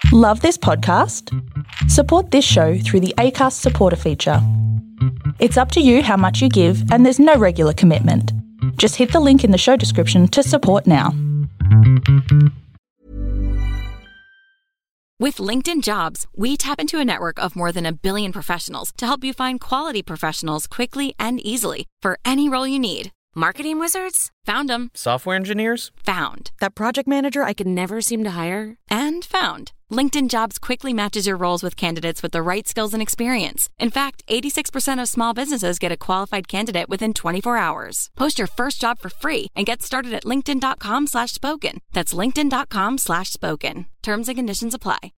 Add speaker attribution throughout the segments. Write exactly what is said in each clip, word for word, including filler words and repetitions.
Speaker 1: Love this podcast? Support this show through the Acast supporter feature. It's up to you how much you give, and there's no regular commitment. Just hit the link in the show description to support now.
Speaker 2: With LinkedIn Jobs, we tap into a network of more than a billion professionals to help you find quality professionals quickly and easily for any role you need. Marketing wizards? Found them.
Speaker 3: Software engineers?
Speaker 2: Found. That project manager I could never seem to hire? And found. LinkedIn Jobs quickly matches your roles with candidates with the right skills and experience. In fact, eighty-six percent of small businesses get a qualified candidate within twenty-four hours. Post your first job for free and get started at linkedin.com slash spoken. That's linkedin.com slash spoken. Terms and conditions apply.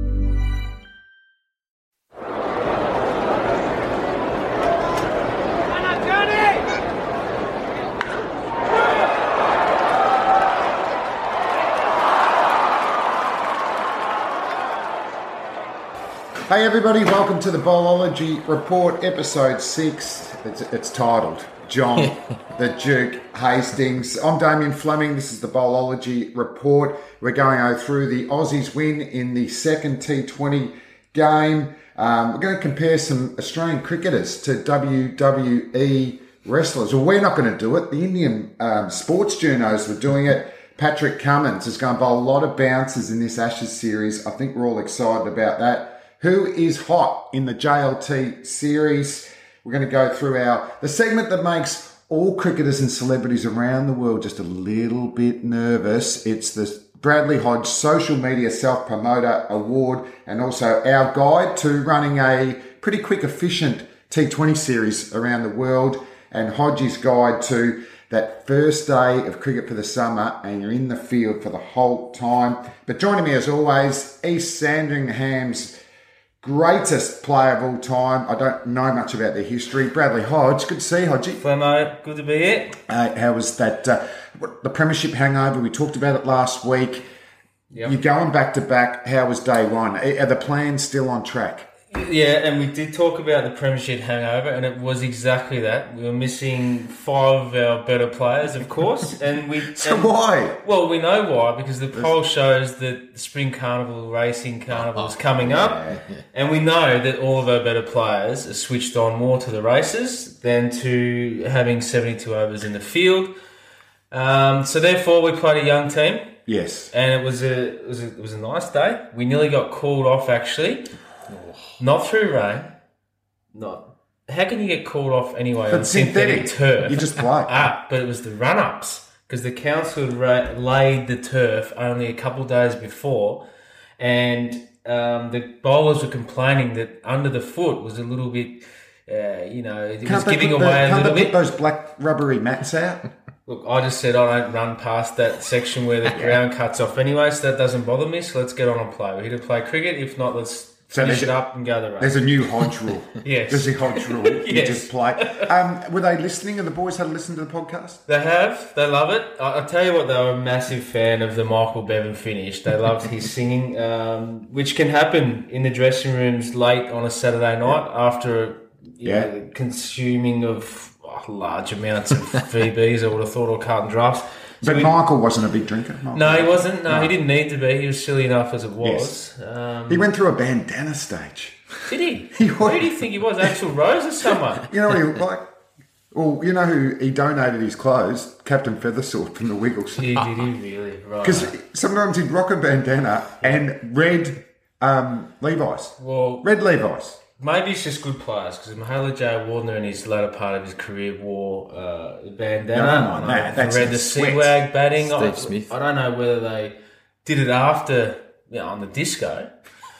Speaker 4: Hey everybody, welcome to the Bowlology Report, episode six. It's, it's titled John the Duke Hastings. I'm Damien Fleming, this is the Bowlology Report. We're going through the Aussies win in the second T twenty game. Um, we're going to compare some Australian cricketers to W W E wrestlers. Well, we're not going to do it. The Indian um, sports journos were doing it. Patrick Cummins is going to bowl a lot of bouncers in this Ashes series. I think we're all excited about that. Who is hot in the J L T series? We're going to go through our the segment that makes all cricketers and celebrities around the world just a little bit nervous. It's the Bradley Hodge Social Media Self-Promoter Award and also our guide to running a pretty quick, efficient T twenty series around the world and Hodge's guide to that first day of cricket for the summer and you're in the field for the whole time. But joining me as always, East Sandringham's greatest player of all time. I don't know much about their history. Bradley Hodge. Good to see you, Hodgie.
Speaker 5: Flemo, good to be here.
Speaker 4: Uh, how was that? Uh, the Premiership hangover, we talked about it last week.
Speaker 5: Yep.
Speaker 4: You're going back to back. How was day one? Are the plans still on track?
Speaker 5: Yeah, and we did talk about the Premiership hangover, and it was exactly that. We were missing five of our better players, of course. and we.
Speaker 4: So
Speaker 5: and,
Speaker 4: why?
Speaker 5: Well, we know why, because the poll shows that the Spring Carnival, Racing Carnival is coming up,
Speaker 4: yeah, yeah.
Speaker 5: and we know that all of our better players are switched on more to the races than to having seventy-two overs in the field. Um, so therefore, we played a young team.
Speaker 4: Yes.
Speaker 5: And it was a it was a, it was a nice day. We nearly got called off, actually. Not through rain. Not. How can you get called off anyway
Speaker 4: But
Speaker 5: on synthetic, synthetic turf?
Speaker 4: You just play.
Speaker 5: ah, but it was the run-ups because the council had ra- laid the turf only a couple of days before, and um, the bowlers were complaining that under the foot was a little bit, uh, you know, it
Speaker 4: Can't
Speaker 5: was
Speaker 4: they
Speaker 5: giving
Speaker 4: put
Speaker 5: away
Speaker 4: the,
Speaker 5: a
Speaker 4: can't
Speaker 5: little
Speaker 4: they
Speaker 5: bit.
Speaker 4: put those black rubbery mats out?
Speaker 5: Look, I just said I don't run past that section where the ground cuts off anyway, so that doesn't bother me. So let's get on and play. We're here to play cricket. If not, let's
Speaker 4: So
Speaker 5: finish
Speaker 4: there's
Speaker 5: it
Speaker 4: a-
Speaker 5: up and go the race.
Speaker 4: There's a new Hodge rule.
Speaker 5: Yes.
Speaker 4: There's a Hodge rule. You
Speaker 5: Yes.
Speaker 4: just play. Um, were they listening and the boys had to listen to the podcast?
Speaker 5: They have. They love it. I, I'll tell you what, they were a massive fan of the Michael Bevan finish. They loved his singing, um, which can happen in the dressing rooms late on a Saturday night after you
Speaker 4: Yeah.
Speaker 5: know, consuming of oh, large amounts of V Bs, I would have thought, or carton drafts. So
Speaker 4: But
Speaker 5: we-
Speaker 4: Michael wasn't a big drinker. Michael.
Speaker 5: No, he wasn't. No,
Speaker 4: No.
Speaker 5: he didn't need to be. He was silly enough as it was.
Speaker 4: Yes.
Speaker 5: Um,
Speaker 4: He went through a bandana stage.
Speaker 5: did he?
Speaker 4: He
Speaker 5: Who
Speaker 4: was.
Speaker 5: do you think he was? Axl Rose or someone?
Speaker 4: You know what he looked like? Well, you know who he donated his clothes? Captain Feathersword from the Wiggles.
Speaker 5: Did, did he really? Right.
Speaker 4: Because sometimes he'd rock a bandana and red um, Levi's.
Speaker 5: Well,
Speaker 4: Red Levi's.
Speaker 5: maybe it's just good players because Mahela J. Wardner in his latter part of his career wore uh, a bandana.
Speaker 4: No, no, no,
Speaker 5: I
Speaker 4: that- that's
Speaker 5: read
Speaker 4: the
Speaker 5: the
Speaker 4: sweat.
Speaker 5: C-Wag batting.
Speaker 3: Steve
Speaker 5: I,
Speaker 3: Smith.
Speaker 5: I don't know whether they did it after, you know, on the disco.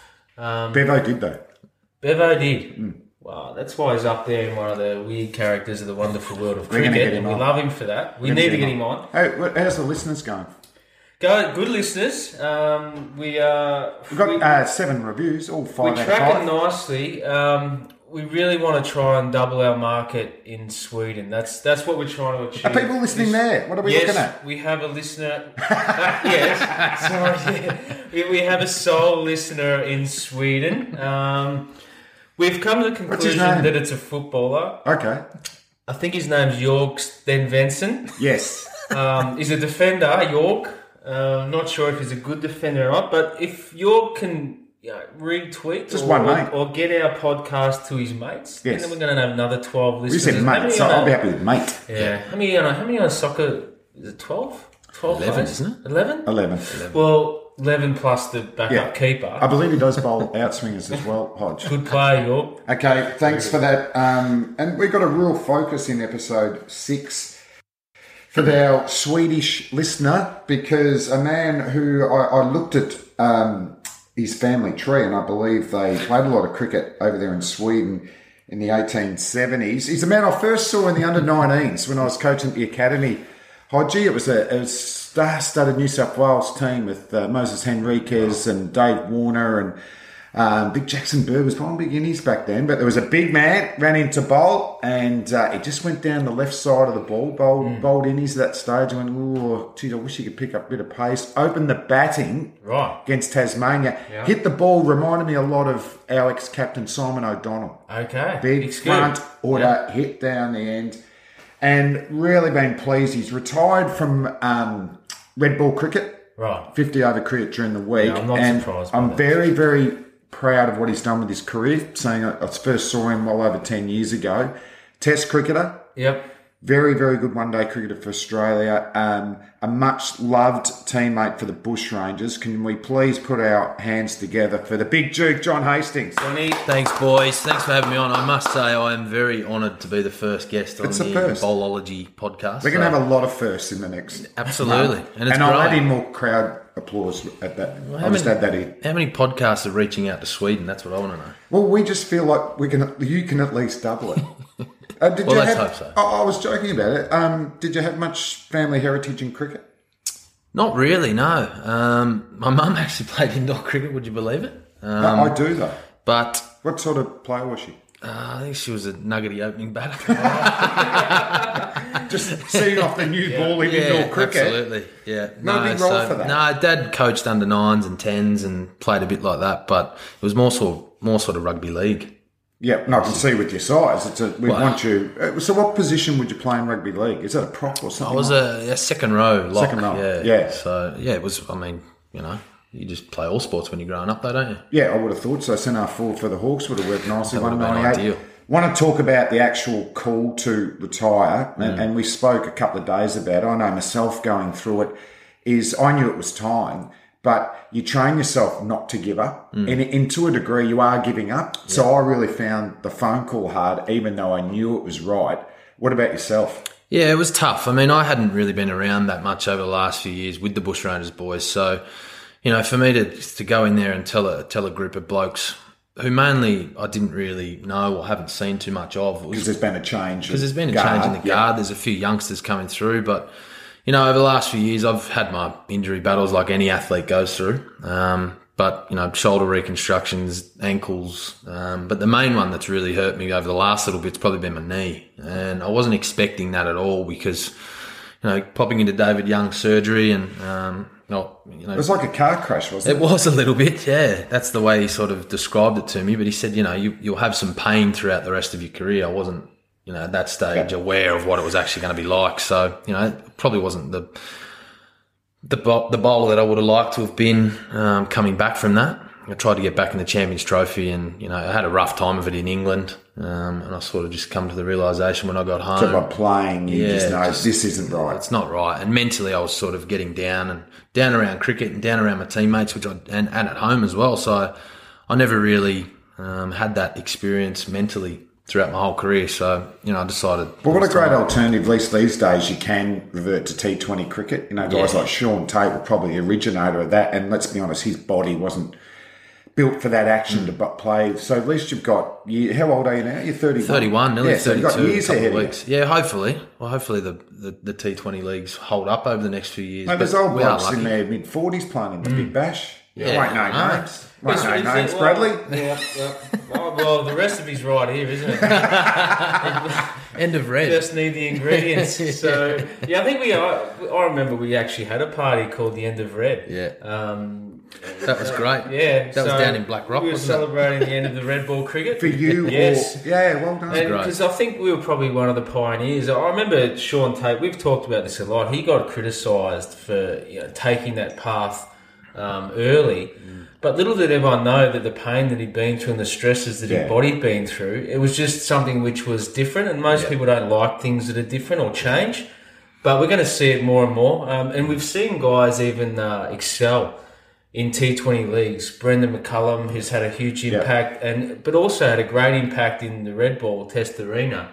Speaker 5: Um,
Speaker 4: Bevo did though.
Speaker 5: Bevo did.
Speaker 4: Mm.
Speaker 5: Wow, that's why he's up there in one of the weird characters of the wonderful world of
Speaker 4: We're gonna
Speaker 5: cricket,
Speaker 4: get him
Speaker 5: and we
Speaker 4: on.
Speaker 5: love him for that. We
Speaker 4: We're
Speaker 5: need
Speaker 4: gonna
Speaker 5: to
Speaker 4: get
Speaker 5: get
Speaker 4: him
Speaker 5: him on.
Speaker 4: Hey, what- how's the listeners going?
Speaker 5: Go, good listeners. Um, we uh,
Speaker 4: We've got
Speaker 5: we,
Speaker 4: uh, seven reviews, all five
Speaker 5: we're
Speaker 4: out of
Speaker 5: tracking
Speaker 4: five.
Speaker 5: nicely. Um, we really want to try and double our market in Sweden. That's that's what we're trying to achieve.
Speaker 4: Are people listening
Speaker 5: This-
Speaker 4: there? What are we
Speaker 5: yes,
Speaker 4: looking at?
Speaker 5: we have a listener. yes, sorry. Yeah. We, we have a sole listener in Sweden. Um, we've come to the
Speaker 4: What's his
Speaker 5: conclusion
Speaker 4: name?
Speaker 5: that it's a footballer.
Speaker 4: Okay.
Speaker 5: I think his name's Jorg Sten Venson.
Speaker 4: Yes.
Speaker 5: Um, he's a defender, York. Uh, not sure if he's a good defender or not, but if you can you know, retweet
Speaker 4: Just
Speaker 5: or,
Speaker 4: one mate.
Speaker 5: or, or get our podcast to his mates,
Speaker 4: Yes.
Speaker 5: then we're going to have another twelve
Speaker 4: We
Speaker 5: listeners.
Speaker 4: said
Speaker 5: How
Speaker 4: mate,
Speaker 5: many
Speaker 4: so
Speaker 5: on
Speaker 4: I'll
Speaker 5: a-
Speaker 4: be happy with mate.
Speaker 5: Yeah. How many on a, how many on a soccer? Is it twelve? twelve
Speaker 3: eleven,
Speaker 5: players?
Speaker 3: isn't it?
Speaker 5: eleven?
Speaker 4: eleven.
Speaker 5: Well, eleven plus the backup
Speaker 4: Yeah.
Speaker 5: keeper.
Speaker 4: I believe he does bowl outswingers as well, Hodge.
Speaker 5: Good player, York.
Speaker 4: Okay, thanks for that. Um, and we've got a real focus in episode six for our Swedish listener, because a man who I, I looked at um, his family tree, and I believe they played a lot of cricket over there in Sweden in the eighteen seventies. He's a man I first saw in the under nineteens when I was coaching at the academy. Hodgie, it was a, it was star-studded New South Wales team with uh, Moses Henriquez and Dave Warner and um, Big Jackson Bird was playing big innings back then. But there was a big man, ran into bowl, and uh, it just went down the left side of the ball, bowled, mm. bowled innings at that stage. I went, oh, geez, I wish he could pick up a bit of pace. Opened the batting
Speaker 5: right.
Speaker 4: against Tasmania.
Speaker 5: Yeah.
Speaker 4: Hit the ball, reminded me a lot of our ex-captain Simon O'Donnell.
Speaker 5: Okay.
Speaker 4: Big
Speaker 5: It's
Speaker 4: front
Speaker 5: good.
Speaker 4: order,
Speaker 5: Yeah.
Speaker 4: hit down the end. And really been pleased. He's retired from um, red ball cricket,
Speaker 5: Right.
Speaker 4: fifty over cricket during the week.
Speaker 5: Yeah, I'm not
Speaker 4: and
Speaker 5: surprised by
Speaker 4: I'm
Speaker 5: that.
Speaker 4: very, very proud of what he's done with his career, saying I I first saw him well over ten years ago. Test cricketer,
Speaker 5: Yep.
Speaker 4: very, very good one-day cricketer for Australia. Um, a much-loved teammate for the Bushrangers. Can we please put our hands together for the big Duke, John Hastings?
Speaker 5: Johnny.
Speaker 3: Thanks, boys. Thanks for having me on. I must say I am very honoured to be the first guest on
Speaker 4: It's a
Speaker 3: the
Speaker 4: first.
Speaker 3: Bowlology podcast.
Speaker 4: We're going to
Speaker 3: So-
Speaker 4: have a lot of firsts in the next.
Speaker 3: Absolutely.
Speaker 4: month.
Speaker 3: And it's
Speaker 4: I'll add
Speaker 3: growing.
Speaker 4: in more crowd applause at that.
Speaker 3: how
Speaker 4: I'll just
Speaker 3: many-
Speaker 4: add that in.
Speaker 3: How many podcasts are reaching out to Sweden? That's what I want to know.
Speaker 4: Well, we just feel like we can. You can at least double it. Uh, did
Speaker 3: Well,
Speaker 4: you
Speaker 3: let's
Speaker 4: have,
Speaker 3: hope so.
Speaker 4: Oh, I was joking about it. Um, did you have much family heritage in cricket?
Speaker 3: Not really, no. Um, my mum actually played indoor cricket, would you believe it? Um,
Speaker 4: No, I do though.
Speaker 3: But
Speaker 4: What sort of player was she?
Speaker 3: uh, I think she was a nuggety opening batter.
Speaker 4: Just seeing off the new ball in indoor cricket.
Speaker 3: Absolutely. Yeah.
Speaker 4: No big role for that.
Speaker 3: No, Dad coached under nines and tens and played a bit like that, but it was more sort more sort of rugby league.
Speaker 4: Yeah, no, I can see with your size. It's a, we
Speaker 3: Wow.
Speaker 4: want you. Uh, so, what position would you play in rugby league? Is that a prop or something?
Speaker 3: I was
Speaker 4: like
Speaker 3: a, a second row lock.
Speaker 4: Second row,
Speaker 3: Yeah.
Speaker 4: yeah.
Speaker 3: So yeah, it was. I mean, you know, you just play all sports when you're growing up, though, don't you?
Speaker 4: Yeah, I would have thought so. Centre forward for the Hawks would have worked nicely.
Speaker 3: That would
Speaker 4: one
Speaker 3: have been
Speaker 4: ninety-eight.
Speaker 3: ideal.
Speaker 4: Want to talk about the actual call to retire,
Speaker 3: Mm.
Speaker 4: and, and we spoke a couple of days about it. I know myself going through it is I knew it was time, but you train yourself not to give up.
Speaker 3: Mm.
Speaker 4: And, and to a degree, you are giving up. So I really found the phone call hard, even though I knew it was right. What about yourself?
Speaker 3: Yeah, it was tough. I mean, I hadn't really been around that much over the last few years with the Bushrangers boys. So, you know, for me to to go in there and tell a tell a group of blokes who mainly I didn't really know or haven't seen too much of,
Speaker 4: Because there's been a change.
Speaker 3: because there's been a
Speaker 4: guard.
Speaker 3: change in the
Speaker 4: Yeah.
Speaker 3: guard. There's a few youngsters coming through, but you know, over the last few years, I've had my injury battles like any athlete goes through. Um, but you know, shoulder reconstructions, ankles. Um, but the main one that's really hurt me over the last little bit's probably been my knee, and I wasn't expecting that at all because you know, popping into David Young's surgery and um, not you know.
Speaker 4: It was like a car crash, wasn't
Speaker 3: It
Speaker 4: it?
Speaker 3: was a little bit, yeah. That's the way he sort of described it to me. But he said, you know, you, you'll have some pain throughout the rest of your career. I wasn't, you know, at that stage
Speaker 4: Yeah.
Speaker 3: aware of what it was actually going to be like. So, you know, it probably wasn't the the bo- the bowler that I would have liked to have been um, coming back from that. I tried to get back in the Champions Trophy, and you know, I had a rough time of it in England. Um, and I sort of just come to the realisation when I got home.
Speaker 4: So by playing, you
Speaker 3: Yeah,
Speaker 4: just know
Speaker 3: just-
Speaker 4: this isn't right.
Speaker 3: It's not right. And mentally, I was sort of getting down and down around cricket and down around my teammates, which I and, and at home as well. So I, I never really um, had that experience mentally throughout my whole career. So you know, I decided.
Speaker 4: But what
Speaker 3: it
Speaker 4: a
Speaker 3: was
Speaker 4: great
Speaker 3: time.
Speaker 4: alternative. At least these days, you can revert to T twenty cricket. You know, guys
Speaker 3: Yeah.
Speaker 4: like Sean Tate were probably the originator of that. And let's be honest, his body wasn't built for that action to but play. So at least you've got. You, how old are you now? You're thirty-one.
Speaker 3: thirty-one, nearly
Speaker 4: yeah, so
Speaker 3: thirty-two.
Speaker 4: you've got years
Speaker 3: a couple
Speaker 4: ahead
Speaker 3: of
Speaker 4: of you.
Speaker 3: weeks. Yeah, hopefully. Well, hopefully the, the, the T twenty leagues hold up over the next few years.
Speaker 4: Mate, there's
Speaker 3: But
Speaker 4: old
Speaker 3: we are
Speaker 4: blokes
Speaker 3: lucky.
Speaker 4: in their mid forties playing in the Big Bash.
Speaker 3: Yeah.
Speaker 4: Won't know
Speaker 3: Ah.
Speaker 4: names. Won't
Speaker 5: Is-
Speaker 4: know
Speaker 5: is
Speaker 4: names.
Speaker 5: it-
Speaker 4: Bradley.
Speaker 5: Well, yeah, yeah. Oh, well, the recipe's right here, isn't it?
Speaker 3: End of red.
Speaker 5: Just need the ingredients. So yeah, I think we are. I remember we actually had a party called the End of Red.
Speaker 3: Yeah.
Speaker 5: Um,
Speaker 3: That was great.
Speaker 5: Yeah,
Speaker 3: that
Speaker 5: so
Speaker 3: was down in Black Rock.
Speaker 5: We were
Speaker 3: wasn't
Speaker 5: celebrating the end of the red ball cricket
Speaker 4: For you,
Speaker 5: yes.
Speaker 4: or, yeah, well done.
Speaker 5: Because I think we were probably one of the pioneers. I remember Sean Tate. We've talked about this a lot. He got criticised for you know, taking that path um, early. Mm. But little did everyone know that the pain that he'd been through and the stresses that
Speaker 4: Yeah.
Speaker 5: his body'd been through, it was just something which was different. And most
Speaker 3: Yeah.
Speaker 5: people don't like things that are different or change. But we're going to see it more and more. Um, and we've seen guys even uh, excel in T twenty leagues. Brendan McCullum, who's had a huge impact, yeah. and but also had a great impact in the red ball test arena.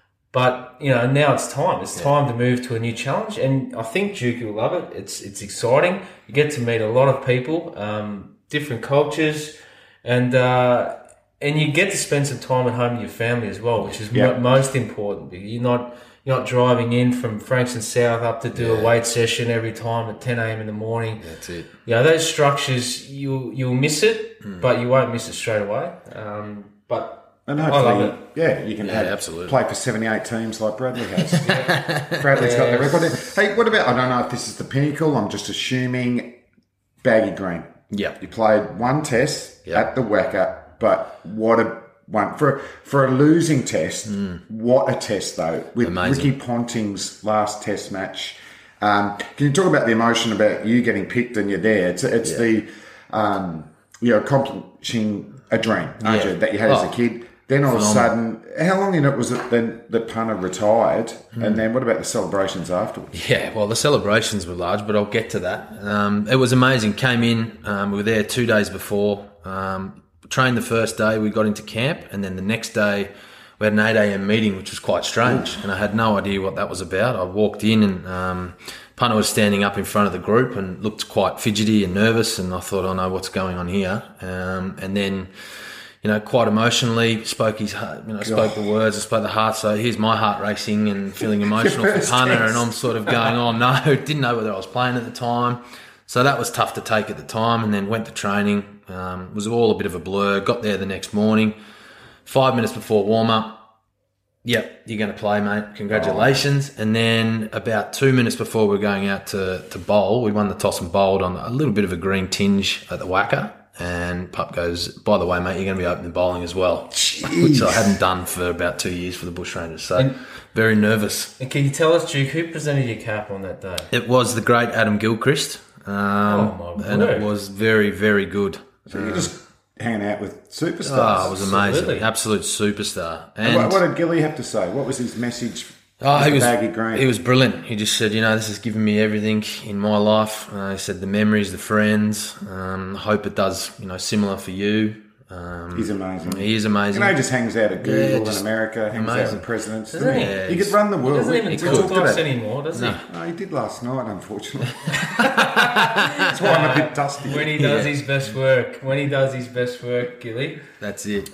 Speaker 5: But, you know, now it's time. It's time yeah. to move to a new challenge. And I think Duke will love it. It's it's exciting. You get to meet a lot of people, um, different cultures, and uh, and you get to spend some time at home with your family as well, which is yeah. mo- most important. You're not you're not driving in from Frankston South up to do yeah. a weight session every time at ten a.m. in the morning.
Speaker 3: That's it.
Speaker 5: You know, those structures, you'll, you'll miss it, mm. but you won't miss it straight away. Um, but...
Speaker 4: And
Speaker 5: I love
Speaker 4: hopefully,
Speaker 5: it.
Speaker 4: yeah, you can
Speaker 3: yeah,
Speaker 4: have,
Speaker 3: absolutely.
Speaker 4: play for seventy-eight teams like Bradley has. Bradley's yes. got the record. Hey, what about, I don't know if this is the pinnacle, I'm just assuming Baggy Green.
Speaker 3: Yeah.
Speaker 4: You played one test
Speaker 3: yep.
Speaker 4: at the Wacker, but what a one. For, for a losing test, mm. what a test though. With
Speaker 3: Amazing.
Speaker 4: Ricky Ponting's last test match. Um, can you talk about the emotion about you getting picked and you're there? It's, it's yeah. the, um, you're accomplishing a dream, aren't
Speaker 3: yeah.
Speaker 4: you, that you had
Speaker 3: oh.
Speaker 4: as a kid. Then all
Speaker 3: Phenomenal.
Speaker 4: of a sudden, how long in it was it then the punter retired? Mm. And then what about the celebrations afterwards?
Speaker 3: Yeah, well, the celebrations were large, but I'll get to that. Um, it was amazing. Came in, um, we were there two days before, um, trained the first day, we got into camp, and then the next day we had an eight a.m. meeting, which was quite strange, Ooh. and I had no idea what that was about. I walked in and um, punter was standing up in front of the group and looked quite fidgety and nervous, and I thought, oh no, what's going on here? Um, and then... You know, quite emotionally, spoke his heart, you know, spoke the words, I spoke the heart. So here's my heart racing and feeling emotional for punter, and I'm sort of going, oh no, didn't know whether I was playing at the time. So that was tough to take at the time, and then went to training. Um, it was all a bit of a blur. Got there the next morning, five minutes before warm up. Yep, you're going to play, mate. Congratulations. Oh. And then about two minutes before we were going out to, to bowl, we won the toss and bowled on a little bit of a green tinge at the Wacker. And Pup goes, by the way, mate, you're going to be opening bowling as well. Jeez. Which I hadn't done for about two years for the Bushrangers. So and, very nervous.
Speaker 5: And can you tell us, Duke, who presented your cap on that day?
Speaker 3: It was the great Adam Gilchrist. Um,
Speaker 5: oh, my
Speaker 3: and it was very, very good.
Speaker 4: So you're um, just hanging out with superstars.
Speaker 3: Oh, it was amazing.
Speaker 5: Absolutely.
Speaker 3: Absolute superstar. And,
Speaker 4: and what, what did Gilly have to say? What was his message?
Speaker 3: Oh, he was,
Speaker 4: Baggy Green?
Speaker 3: he was brilliant. He just said, you know, this has given me everything in my life. Uh, he said the memories, the friends. Um, hope it does, you know, similar for you. Um,
Speaker 4: He's amazing.
Speaker 3: He is amazing.
Speaker 4: You know, he just hangs out at Google
Speaker 3: Yeah,
Speaker 4: in
Speaker 3: just
Speaker 4: America, hangs out
Speaker 3: amazing.
Speaker 4: with presidents.
Speaker 5: Doesn't
Speaker 4: Doesn't
Speaker 5: he?
Speaker 4: he?
Speaker 3: Yeah,
Speaker 4: he could run the
Speaker 5: He
Speaker 4: world.
Speaker 5: doesn't
Speaker 4: We-
Speaker 5: even
Speaker 4: we
Speaker 5: talk
Speaker 4: talked
Speaker 5: to us
Speaker 4: about-
Speaker 5: anymore, does he?
Speaker 3: No.
Speaker 4: No, he did last night, unfortunately. That's why I'm a bit dusty.
Speaker 5: When he does
Speaker 3: Yeah.
Speaker 5: his best work. When he does his best work, Gilly.
Speaker 3: That's it.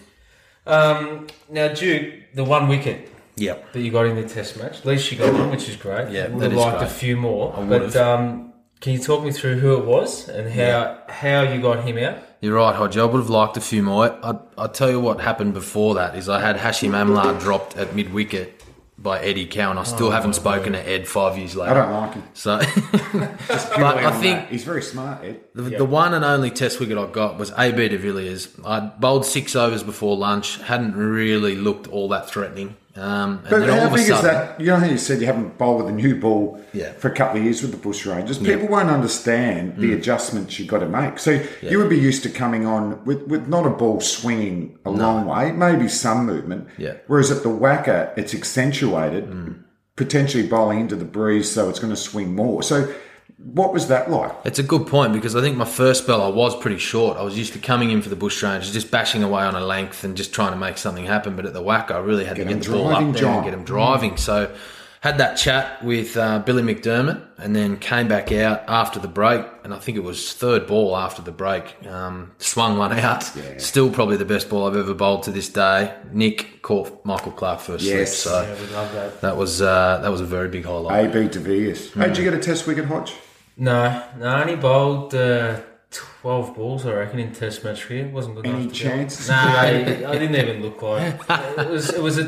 Speaker 5: Um, now, Duke, the one wicket
Speaker 3: Yep.
Speaker 5: that you got in the test match, at least you got one, which is great.
Speaker 3: Yeah,
Speaker 5: would
Speaker 3: that
Speaker 5: have
Speaker 3: is
Speaker 5: liked
Speaker 3: great.
Speaker 5: a few more.
Speaker 3: I
Speaker 5: but
Speaker 3: would've.
Speaker 5: um, can you talk me through who it was and how
Speaker 3: Yeah.
Speaker 5: how you got him out?
Speaker 3: You're right, Hodge. I would have liked a few more. I, I'll tell you what happened before that is I had Hashim Amla dropped at mid-wicket by Eddie Cow, and I still
Speaker 5: Oh,
Speaker 3: haven't
Speaker 5: my
Speaker 3: spoken to Ed five years later.
Speaker 4: I don't like him.
Speaker 3: So,
Speaker 4: Just
Speaker 3: but
Speaker 4: purely
Speaker 3: I
Speaker 4: on
Speaker 3: think
Speaker 4: that. He's very smart, Ed.
Speaker 3: the,
Speaker 5: Yeah.
Speaker 3: the one and only test wicket I got was A B de Villiers. I bowled six overs before lunch, hadn't really looked all that threatening. Um, and
Speaker 4: But
Speaker 3: then
Speaker 4: how
Speaker 3: all of a
Speaker 4: big is
Speaker 3: sudden,
Speaker 4: that? You know how you said you haven't bowled with a new ball
Speaker 3: Yeah.
Speaker 4: for a couple of years with the Bushrangers?
Speaker 3: Yeah.
Speaker 4: People won't understand the adjustments you've got to make. So you would be used to coming on with, with not a ball swinging a long way, maybe some movement.
Speaker 3: Yeah.
Speaker 4: Whereas at the Wacker, it's accentuated, potentially bowling into the breeze, so it's going to swing more. So what was that like?
Speaker 3: It's a good point because I think my first spell I was pretty short. I was used to coming in for the Bushrangers, just bashing away on a length and just trying to make something happen. But at the Wacker, I really had
Speaker 4: Get
Speaker 3: to
Speaker 4: him
Speaker 3: get the ball
Speaker 4: driving,
Speaker 3: up there
Speaker 4: John.
Speaker 3: and get him driving. So had that chat with uh, Billy McDermott and then came back out after the break. And I think it was third ball after the break. Um, swung one out.
Speaker 4: Yeah.
Speaker 3: Still probably the best ball I've ever bowled to this day. Nick caught Michael Clark first
Speaker 4: Yes.
Speaker 3: slip. So
Speaker 5: Yeah, we love that.
Speaker 3: that was uh, that was a very big highlight.
Speaker 4: A B de Villiers. Hey, did you get a test wicket, Hodge?
Speaker 5: No, no, I only bowled uh, twelve balls, I reckon, in test match here. It wasn't good
Speaker 4: Any
Speaker 5: enough to
Speaker 4: chance?
Speaker 5: No, I, I didn't even look like it. It was. It was a.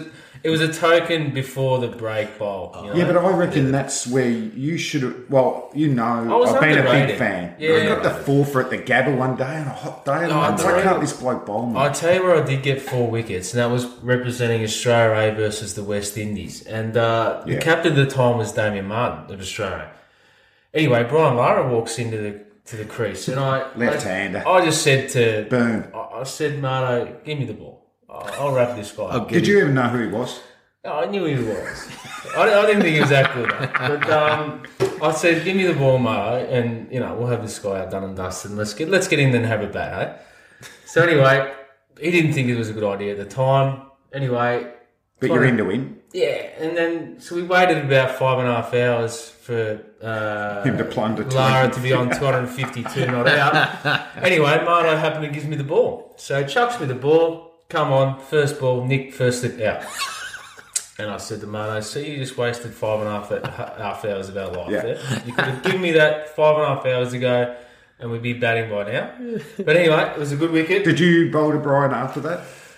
Speaker 5: it was a token before the break bowl. You know?
Speaker 4: Yeah, but I reckon that's where you should have. Well, you know,
Speaker 5: was
Speaker 4: I've been a big
Speaker 5: underrated.
Speaker 4: fan.
Speaker 5: Yeah.
Speaker 4: I got the four for at the Gabba one day on a hot day. And
Speaker 5: No,
Speaker 4: I'm
Speaker 5: I
Speaker 4: like,
Speaker 5: tell
Speaker 4: why
Speaker 5: you-
Speaker 4: can't this bloke bowl me?
Speaker 5: I tell you where I did get four wickets, and that was representing Australia A versus the West Indies. And uh, the
Speaker 4: Yeah.
Speaker 5: captain at the time was Damien Martin of Australia. Anyway, Brian Lara walks into the to the crease, and I
Speaker 4: Left-hander.
Speaker 5: I, I just said to
Speaker 4: Boom.
Speaker 5: I, I said, Marto, give me the ball. I'll, I'll wrap this guy. up.
Speaker 4: Did you even know who he was?
Speaker 5: Oh, I knew he was. I, I didn't think he was that good, though. But um, I said, "Give me the ball, Marto, and you know we'll have this guy out done and dusted. And let's get let's get in there and have a bat." Eh? So anyway, he didn't think it was a good idea at the time. Anyway,
Speaker 4: But you're in to win.
Speaker 5: yeah, and then so we waited about five and a half hours for uh,
Speaker 4: Him to plunder
Speaker 5: Lara to be on two hundred fifty-two not out. Anyway, Marto happened to give me the ball, so he chucks me the ball. Come on, first ball, Nick, first slip out. And I said to Marto, so you just wasted five and a half, half hours of our life
Speaker 4: Yeah.
Speaker 5: there. You could have given me that five and a half hours ago and we'd be batting by now. But anyway, it was a good wicket.
Speaker 4: Did you bowl to Brian after that?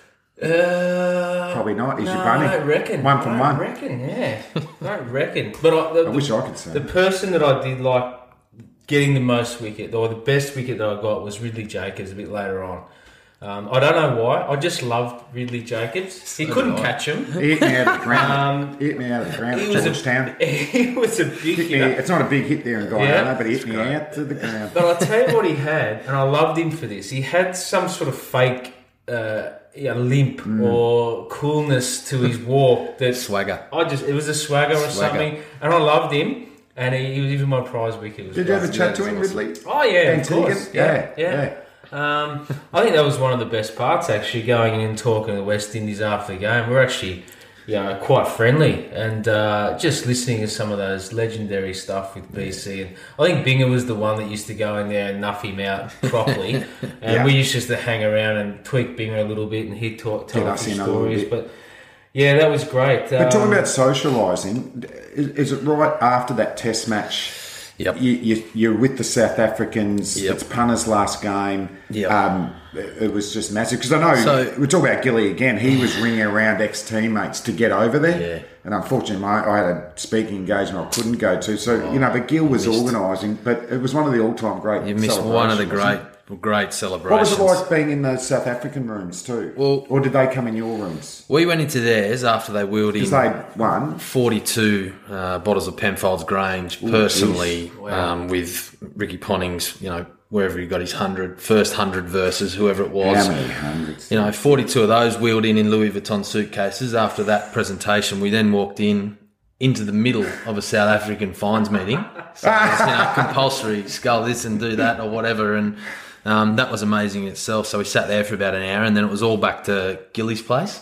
Speaker 5: Uh,
Speaker 4: Probably not. He's
Speaker 5: no,
Speaker 4: your bunny.
Speaker 5: I don't reckon.
Speaker 4: One from
Speaker 5: I don't
Speaker 4: one.
Speaker 5: reckon, yeah. I don't reckon. But I, the,
Speaker 4: I wish I could say.
Speaker 5: The person that I did like getting the most wicket, or the best wicket that I got, was Ridley Jacobs a bit later on. Um, I don't know why. I just loved Ridley Jacobs. He couldn't catch him.
Speaker 4: He hit me out of the ground.
Speaker 5: Um,
Speaker 4: he hit me out of the ground
Speaker 5: he
Speaker 4: at
Speaker 5: was a-
Speaker 4: Georgetown.
Speaker 5: He was a big
Speaker 4: Hit me,
Speaker 5: hitter.
Speaker 4: it's not a big hit there in Guyana,
Speaker 5: Yeah.
Speaker 4: but he hit me out to the ground.
Speaker 5: But I'll tell you what he had, and I loved him for this. He had some sort of fake uh, yeah, limp
Speaker 4: Mm.
Speaker 5: or coolness to his walk that
Speaker 3: Swagger.
Speaker 5: I just it was a swagger or
Speaker 3: Swagger.
Speaker 5: something, and I loved him. And he, he was even my prize wicket. Was
Speaker 4: Did you ever
Speaker 5: great.
Speaker 4: chat to him, Ridley?
Speaker 5: Oh yeah, of
Speaker 4: Antigan?
Speaker 5: course.
Speaker 4: Yeah,
Speaker 5: Yeah, yeah. Um, I think that was one of the best parts, actually, going in and talking to the West Indies after the game. We're actually, you know, quite friendly, and uh, just listening to some of those legendary stuff with B C. And I think Binger was the one that used to go in there and nuff him out properly, and
Speaker 4: Yeah.
Speaker 5: we used just to hang around and tweak Binger a little bit, and he'd talk, tell
Speaker 4: Get
Speaker 5: us
Speaker 4: us
Speaker 5: some
Speaker 4: in a little
Speaker 5: stories.
Speaker 4: bit.
Speaker 5: But yeah, that was great.
Speaker 4: But talking
Speaker 5: Um,
Speaker 4: about socialising, is, is it right after that Test match?
Speaker 3: Yep.
Speaker 4: You, you, you're with the South Africans.
Speaker 3: Yep.
Speaker 4: It's Punter's last game.
Speaker 3: Yep.
Speaker 4: Um, it, it was just massive because I know
Speaker 3: So-
Speaker 4: we talk about Gilly again. He was ringing around ex-teammates to get over there,
Speaker 3: Yeah.
Speaker 4: and unfortunately, my, I had a speaking engagement I couldn't go to. So you know, but Gil was organising. But it was one of the all-time great.
Speaker 3: You missed one of the
Speaker 4: celebrations,
Speaker 3: great,
Speaker 4: wasn't
Speaker 3: great
Speaker 4: it?
Speaker 3: celebrations.
Speaker 4: What was it like being in those South African rooms too?
Speaker 3: Well-
Speaker 4: or did they come in your rooms?
Speaker 3: We went into theirs after they wheeled in
Speaker 4: Because they won.
Speaker 3: forty-two uh, bottles of Penfolds Grange personally, um, with Ricky Ponnings, you know, wherever he got his hundred, first hundred verses, whoever it was.
Speaker 4: How many hundreds?
Speaker 3: You know, forty-two of those wheeled in in Louis Vuitton suitcases. After that presentation, we then walked in into the middle of a South African fines meeting. So it was, you know, compulsory, scull this and do that or whatever. And um, that was amazing in itself. So we sat there for about an hour and then it was all back to Gilly's place.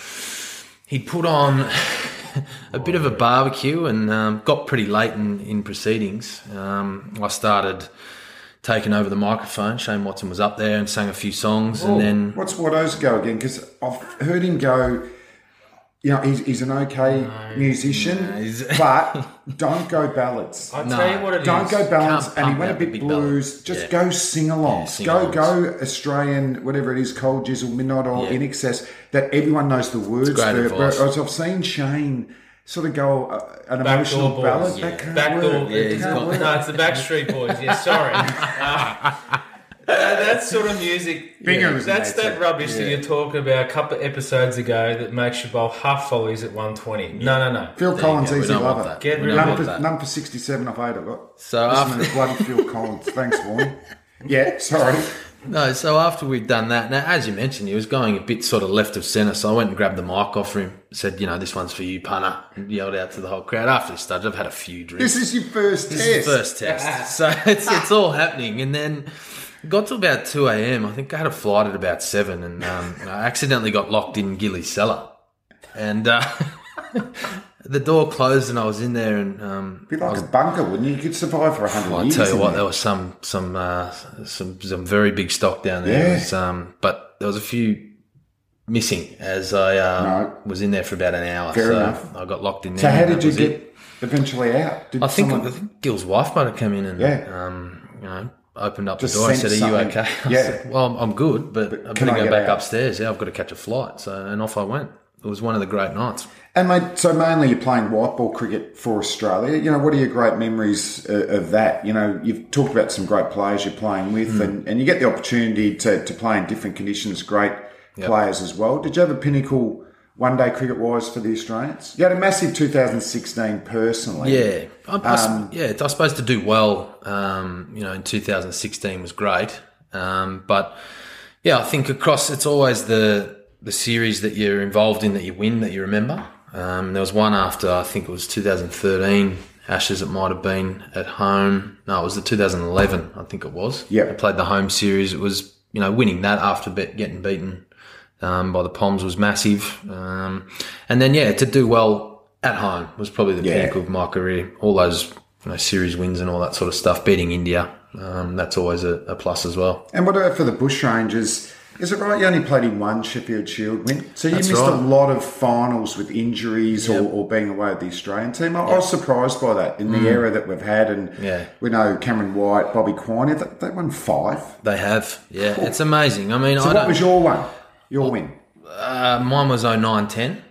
Speaker 3: He put on a bit of a barbecue and um, got pretty late in, in proceedings. Um, I started taking over the microphone. Shane Watson was up there and sang a few songs and then...
Speaker 4: What's Watto's go again? Because I've heard him go. You know, he's, he's an okay musician,
Speaker 3: no, he's-
Speaker 4: but don't go ballads.
Speaker 5: I'll
Speaker 3: No,
Speaker 5: tell you what it is.
Speaker 4: Don't go ballads,
Speaker 3: Can't
Speaker 4: and he
Speaker 3: pump
Speaker 4: went a
Speaker 3: out the
Speaker 4: bit
Speaker 3: big
Speaker 4: blues.
Speaker 3: ballad.
Speaker 4: Just
Speaker 3: Yeah.
Speaker 4: go sing alongs.
Speaker 3: Yeah, sing
Speaker 4: go
Speaker 3: alongs.
Speaker 4: go Australian, whatever it is, Cold Jizzle, Midnight Oil,
Speaker 3: Yeah.
Speaker 4: In Excess. That everyone knows the words.
Speaker 3: great
Speaker 4: for it.
Speaker 3: advice.
Speaker 4: Whereas I've seen Shane sort of go uh, an
Speaker 5: Backdoor
Speaker 4: emotional
Speaker 5: Boys,
Speaker 4: ballad.
Speaker 5: yeah.
Speaker 4: That can't
Speaker 5: Backdoor,
Speaker 4: work.
Speaker 3: Yeah,
Speaker 4: It
Speaker 3: he's
Speaker 4: can't
Speaker 3: got-
Speaker 4: work.
Speaker 5: no, it's the Backstreet Boys. Yeah, sorry. Uh, that sort of music.
Speaker 4: Binger was in
Speaker 5: that's
Speaker 4: that
Speaker 5: that
Speaker 4: too.
Speaker 5: rubbish that you're talking about a couple of episodes ago that makes you bowl half volleys at one twenty. No, no, no.
Speaker 4: Phil
Speaker 3: There you
Speaker 4: Collins,
Speaker 3: go. We
Speaker 4: easy
Speaker 3: don't want
Speaker 4: lover.
Speaker 3: that.
Speaker 5: Get
Speaker 3: We
Speaker 5: rid
Speaker 3: don't
Speaker 5: of
Speaker 4: None
Speaker 3: want
Speaker 4: for,
Speaker 3: that.
Speaker 4: none for sixty-seven off eight, I've got.
Speaker 3: So
Speaker 4: Listen
Speaker 3: after-
Speaker 4: to bloody Phil Collins. Thanks, Warren. Yeah, sorry.
Speaker 3: No, so after we'd done that, now as you mentioned, he was going a bit sort of left of centre, so I went and grabbed the mic off for him, said, you know, this one's for you, punter, and yelled out to the whole crowd. After this stage, I've had a few drinks.
Speaker 4: This is your first
Speaker 3: This
Speaker 4: test.
Speaker 3: is the first test. So it's it's all happening. And then got to about two a.m. I think I had a flight at about seven and um, I accidentally got locked in Gilly's cellar. And uh, the door closed and I was in there and... Um,
Speaker 4: Be like a bunker, wouldn't you? You could survive for a hundred
Speaker 3: I'll
Speaker 4: years.
Speaker 3: tell you
Speaker 4: in
Speaker 3: what,
Speaker 4: there.
Speaker 3: there was some some uh, some some very big stock down there.
Speaker 4: Yeah.
Speaker 3: It was, um, but there was a few missing as I um,
Speaker 4: No.
Speaker 3: was in there for about an hour.
Speaker 4: Fair
Speaker 3: so
Speaker 4: enough.
Speaker 3: I got locked in there.
Speaker 4: So how
Speaker 3: and
Speaker 4: did
Speaker 3: that
Speaker 4: you
Speaker 3: was
Speaker 4: get
Speaker 3: it.
Speaker 4: eventually out? Did
Speaker 3: I think,
Speaker 4: someone-
Speaker 3: I think Gil's wife might have come in and
Speaker 4: Yeah.
Speaker 3: um, you know opened up
Speaker 4: Just
Speaker 3: the door and said,
Speaker 4: sent
Speaker 3: "Are you
Speaker 4: something.
Speaker 3: okay?" I
Speaker 4: Yeah.
Speaker 3: said, well, I'm, I'm good, but, I
Speaker 4: can
Speaker 3: better
Speaker 4: I
Speaker 3: go
Speaker 4: get
Speaker 3: back
Speaker 4: out?
Speaker 3: upstairs. Yeah, I've got to catch a flight. So and off I went. it was one of the great nights.
Speaker 4: And mate, so mainly you're playing white ball cricket for Australia. You know, what are your great memories uh, of that? You know, you've talked about some great players you're playing with, mm. and, and you get the opportunity to, to play in different conditions, great yep. players as well. Did you have a pinnacle one-day cricket-wise for the Australians? You had a massive two thousand sixteen personally.
Speaker 3: Yeah. I, I,
Speaker 4: Um,
Speaker 3: yeah, I suppose to do well, um, you know, in two thousand sixteen was great. Um, but, yeah, I think across, it's always the the series that you're involved in that you win that you remember. Um, there was one after, I think it was two thousand thirteen, Ashes, it might have been at home. No, it was the two thousand eleven, I think it was.
Speaker 4: Yeah.
Speaker 3: I played the home series. It was, you know, winning that after be- getting beaten um, by the Poms was massive. Um, and then, yeah, to do well at home was probably the
Speaker 4: Yeah.
Speaker 3: pinnacle of my career. All those, you know, series wins and all that sort of stuff, beating India, um, that's always a, a plus as well.
Speaker 4: And what about for the Bushrangers? Is it right you only played in one Sheffield Shield win? So you
Speaker 3: That's
Speaker 4: missed
Speaker 3: right.
Speaker 4: a lot of finals with injuries
Speaker 3: Yep.
Speaker 4: or, or being away with the Australian team. I, I was surprised by that in the era that we've had. And
Speaker 3: Yeah.
Speaker 4: we know Cameron White, Bobby Quine, they, they won five.
Speaker 3: They have, yeah. It's amazing. I mean,
Speaker 4: So
Speaker 3: I
Speaker 4: what
Speaker 3: don't,
Speaker 4: was your one? Your win?
Speaker 3: Uh, mine was oh nine ten.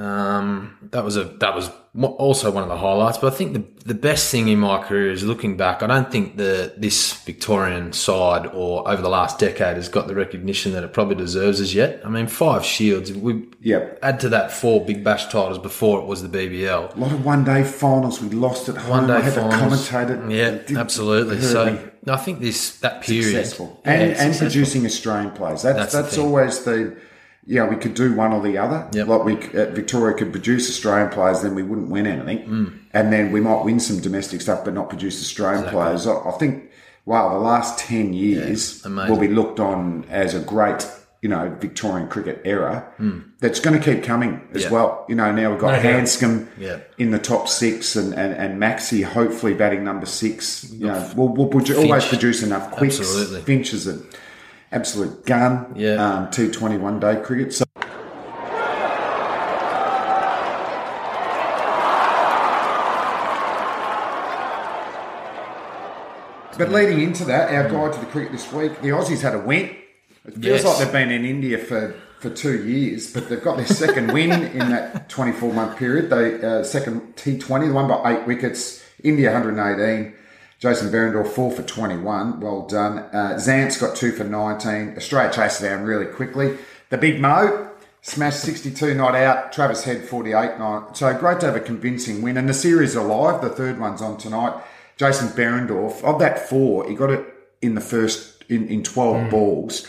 Speaker 3: Um, that was a that was mo- also one of the highlights. But I think the the best thing in my career is looking back. I don't think the this Victorian side or over the last decade has got the recognition that it probably deserves as yet. I mean, five Shields. We
Speaker 4: Yep.
Speaker 3: add to that four Big Bash titles before it was the B B L.
Speaker 4: A lot of one-day finals we lost at home.
Speaker 3: One day
Speaker 4: I had
Speaker 3: finals.
Speaker 4: to commentate it.
Speaker 3: Yeah,
Speaker 4: It did
Speaker 3: absolutely.
Speaker 4: hurt
Speaker 3: So
Speaker 4: me.
Speaker 3: I think this that period
Speaker 4: Successful.
Speaker 3: Yeah,
Speaker 4: and
Speaker 3: it's
Speaker 4: and
Speaker 3: successful.
Speaker 4: producing Australian players. That's
Speaker 3: That's
Speaker 4: that's,
Speaker 3: the thing.
Speaker 4: always the, yeah, we could do one or the other.
Speaker 3: Yep.
Speaker 4: Like we, uh, Victoria could produce Australian players, then we wouldn't win anything.
Speaker 3: Mm.
Speaker 4: And then we might win some domestic stuff, but not produce Australian players. I, I think, wow, the last ten years
Speaker 3: amazing.
Speaker 4: will be looked on as a great, you know, Victorian cricket era that's going to keep coming as
Speaker 3: Yeah.
Speaker 4: well. You know, now we've got
Speaker 5: No doubt.
Speaker 4: Hanscom
Speaker 3: Yeah.
Speaker 4: in the top six and, and, and Maxi hopefully batting number six. You know, we'll, we'll produ- always
Speaker 3: Finch.
Speaker 4: produce enough quicks.
Speaker 3: Absolutely.
Speaker 4: Finch is an absolute gun.
Speaker 3: Yeah.
Speaker 4: Um, T twenty one day cricket. So, but leading into that, our guide to the cricket this week, the Aussies had a win. It feels
Speaker 3: Yes.
Speaker 4: like they've been in India for, for two years, but they've got their second win in that twenty-four month period. They uh, second T twenty, the one by eight wickets. India one hundred eighteen. Jason Berendorf four for twenty-one. Well done. Uh, Zant's got two for nineteen. Australia chased it down really quickly. The big Mo smashed sixty-two not out. Travis Head forty-eight not. So great to have a convincing win. And the series alive. The third one's on tonight. Jason Berendorf, of that four, he got it in the first, in, in twelve balls.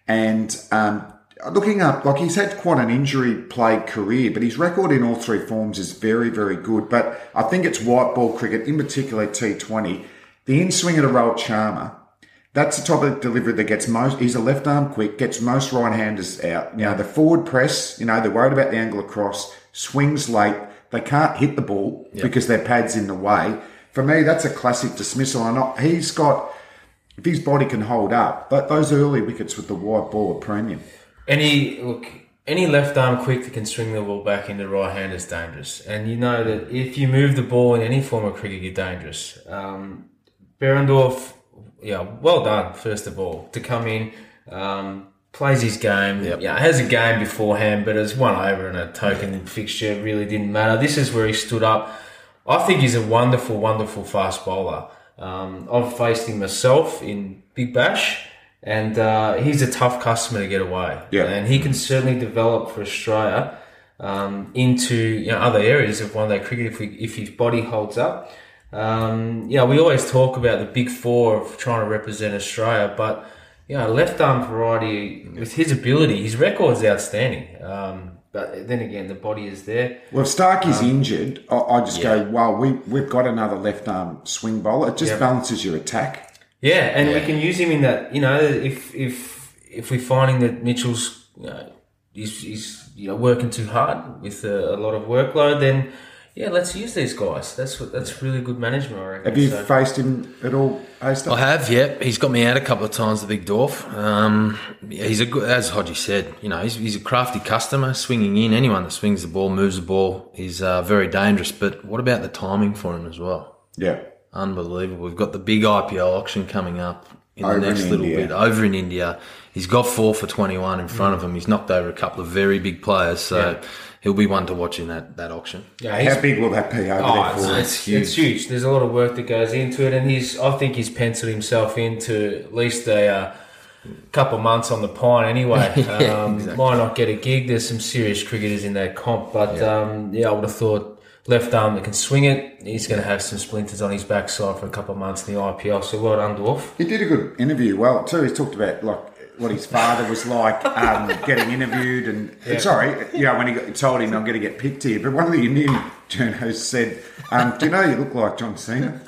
Speaker 4: And um, looking up, like he's had quite an injury-plagued career, but his record in all three forms is very, very good. But I think it's white ball cricket, in particular T twenty. The in-swing of the Rohit Sharma, that's the type of delivery that gets most, he's a left-arm quick, gets most right-handers out. You know, the forward press, you know, they're worried about the angle across, swings late, they can't hit the ball because their pad's in the way. For me, that's a classic dismissal. And I- he's got, if his body can hold up, but those early wickets with the white ball are premium.
Speaker 5: Any look, any left arm quick that can swing the ball back into right hand is dangerous. And you know that if you move the ball in any form of cricket, you're dangerous. Um, Berendorf, yeah, well done. First of all, to come in, um, plays his game.
Speaker 3: Yep.
Speaker 5: Yeah, has a game beforehand, but it's one over and a token fixture. It really didn't matter. This is where he stood up. I think he's a wonderful, wonderful fast bowler. Um, I've faced him myself in Big Bash, and uh, he's a tough customer to get away.
Speaker 4: Yeah.
Speaker 5: And he can certainly develop for Australia um, into you know other areas of one-day cricket if we if his body holds up. Um, you know, we always talk about the big four of trying to represent Australia, but you know, left arm variety with his ability, his record's outstanding. Um, but then again, the body is there.
Speaker 4: Well, if Starkey's injured, I, I just
Speaker 5: yeah.
Speaker 4: go, wow, we, we've got another left-arm swing bowler. It just
Speaker 5: Yep.
Speaker 4: balances your attack.
Speaker 5: Yeah, and we
Speaker 3: Yeah.
Speaker 5: can use him in that. You know, if if if we're finding that Mitchell's you know, he's, he's you know working too hard with a, a lot of workload, then yeah, let's use these guys. That's what that's really good management, I reckon.
Speaker 4: Have you
Speaker 5: So-
Speaker 4: faced him at all, Hayster?
Speaker 3: I have, yeah. He's got me out a couple of times, the big dwarf. Um, yeah, he's a good, as Hodgie said, you know, he's, he's a crafty customer, swinging in. Anyone that swings the ball, moves the ball, is uh, very dangerous. But what about the timing for him as well?
Speaker 4: Yeah.
Speaker 3: Unbelievable. We've got the big I P L auction coming up in
Speaker 4: Over
Speaker 3: the next
Speaker 4: in
Speaker 3: little
Speaker 4: India.
Speaker 3: bit over in India. He's got four for twenty-one in front of him. He's knocked over a couple of very big players. So, he'll be one to watch in that, that auction.
Speaker 5: Yeah, he's
Speaker 4: How big will that be over
Speaker 5: Oh,
Speaker 4: there
Speaker 5: it's,
Speaker 4: for?
Speaker 5: it's, huge. it's huge. There's a lot of work that goes into it, and he's. I think he's penciled himself into at least a uh, couple of months on the pine anyway.
Speaker 3: yeah,
Speaker 5: um,
Speaker 3: exactly.
Speaker 5: Might not get a gig. There's some serious cricketers in that comp, but yeah, um, yeah I would have thought left arm that can swing it. He's going to have some splinters on his backside for a couple of months in the I P L. So well done, Dwarf.
Speaker 4: He did a good interview, well too. He talked about like what his father was like, um, getting interviewed, and
Speaker 5: Yeah.
Speaker 4: sorry, you know, when he got, told him I'm going to get picked here. But one of the Indian journos said, um, "Do you know you look like John Cena?"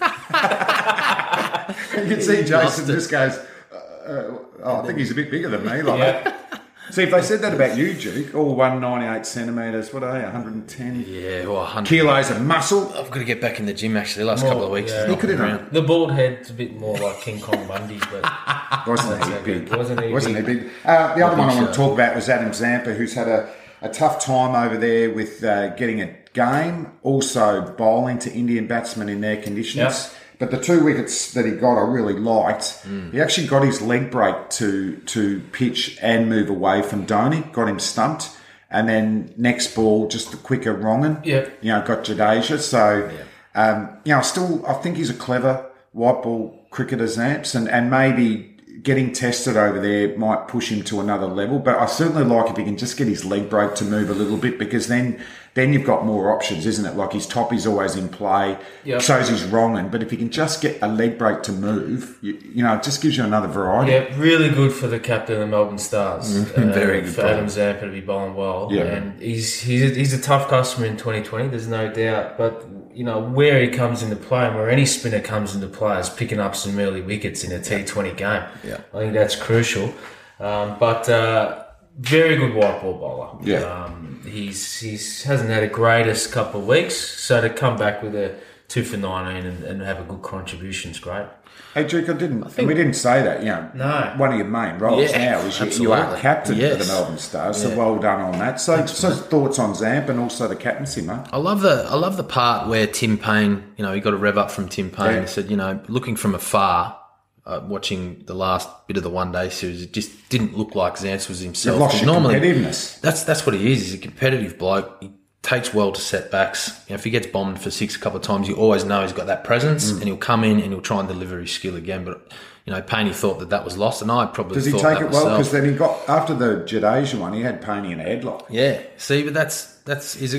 Speaker 4: You can see Jason just goes, uh, "Oh, I think he's a bit bigger than me." Like,
Speaker 5: Yeah.
Speaker 4: see, if they said that about you, Duke, all one ninety-eight centimetres, what are they, one hundred ten
Speaker 3: Yeah, well, one hundred
Speaker 4: kilos of muscle?
Speaker 3: I've got to get back in the gym actually. The last
Speaker 5: More,
Speaker 3: couple of weeks,
Speaker 5: yeah.
Speaker 3: it's
Speaker 5: He
Speaker 3: not
Speaker 4: could have
Speaker 3: been
Speaker 4: done
Speaker 3: around.
Speaker 5: The bald head's a bit more like King Kong Bundy, but
Speaker 4: Wasn't he
Speaker 5: Wasn't
Speaker 4: big?
Speaker 5: he- wasn't he
Speaker 4: Wasn't he
Speaker 5: big?
Speaker 4: big? Uh, the other one I want to
Speaker 3: so.
Speaker 4: talk about was Adam Zampa, who's had a, a tough time over there with uh, getting a game, also bowling to Indian batsmen in their conditions.
Speaker 5: Yep.
Speaker 4: But the two wickets that he got, I really liked.
Speaker 3: Mm.
Speaker 4: He actually got his leg break to to pitch and move away from Dhoni, got him stumped, and then next ball just the quicker wrong'un.
Speaker 5: Yep.
Speaker 4: You know, got Jadeja. So, um, you know, still I think he's a clever white ball cricketer, Zamps, and and maybe getting tested over there might push him to another level. But I certainly like if he can just get his leg break to move a little bit, because then then you've got more options, isn't it? Like his top is always in play,
Speaker 5: Yep.
Speaker 4: shows he's wrong, and but if he can just get a leg break to move, you, you know, it just gives you another variety.
Speaker 5: yeah, really good for the captain of the Melbourne Stars. uh,
Speaker 3: Very good
Speaker 5: for
Speaker 3: bowler.
Speaker 5: Adam Zampa to be bowling well.
Speaker 4: Yeah.
Speaker 5: And he's he's a, he's a tough customer in twenty twenty. There's no doubt. But you know where he comes into play, and where any spinner comes into play, is picking up some early wickets in a T twenty game.
Speaker 3: Yeah.
Speaker 5: I think that's crucial. Um, but uh, very good white ball bowler.
Speaker 4: Yeah.
Speaker 5: Um, he's he's hasn't had a greatest couple of weeks, so to come back with a two for nineteen and, and have a good contribution is great.
Speaker 4: Hey, Duke, I didn't. and we didn't say that. You know,
Speaker 5: No.
Speaker 4: one of your main roles
Speaker 3: Yeah,
Speaker 4: now is you, you are
Speaker 3: absolutely.
Speaker 4: captain for
Speaker 3: Yes.
Speaker 4: the Melbourne Stars. So
Speaker 3: Yeah.
Speaker 4: well done on that. So, so thoughts on Zamp and also the captaincy, mate.
Speaker 3: I love the I love the part where Tim Payne, you know, he got a rev up from Tim Payne.
Speaker 4: Yeah.
Speaker 3: He said, you know, looking from afar, uh, watching the last bit of the one day series, it just didn't look like Zance was himself.
Speaker 4: You've lost
Speaker 3: 'Cause
Speaker 4: your
Speaker 3: normally,
Speaker 4: competitiveness.
Speaker 3: that's that's what he is. He's a competitive bloke. He takes well to setbacks. You know, if he gets bombed for six a couple of times, you always know he's got that presence,
Speaker 4: Mm.
Speaker 3: and he'll come in and he'll try and deliver his skill again. But you know, Payne thought that that was lost, and I probably
Speaker 4: Does he
Speaker 3: thought
Speaker 4: take
Speaker 3: that
Speaker 4: it well?
Speaker 3: myself.
Speaker 4: Because then he got, after the Jadeja one, he had Payne in a headlock.
Speaker 3: Yeah, see, but that's that's he's a,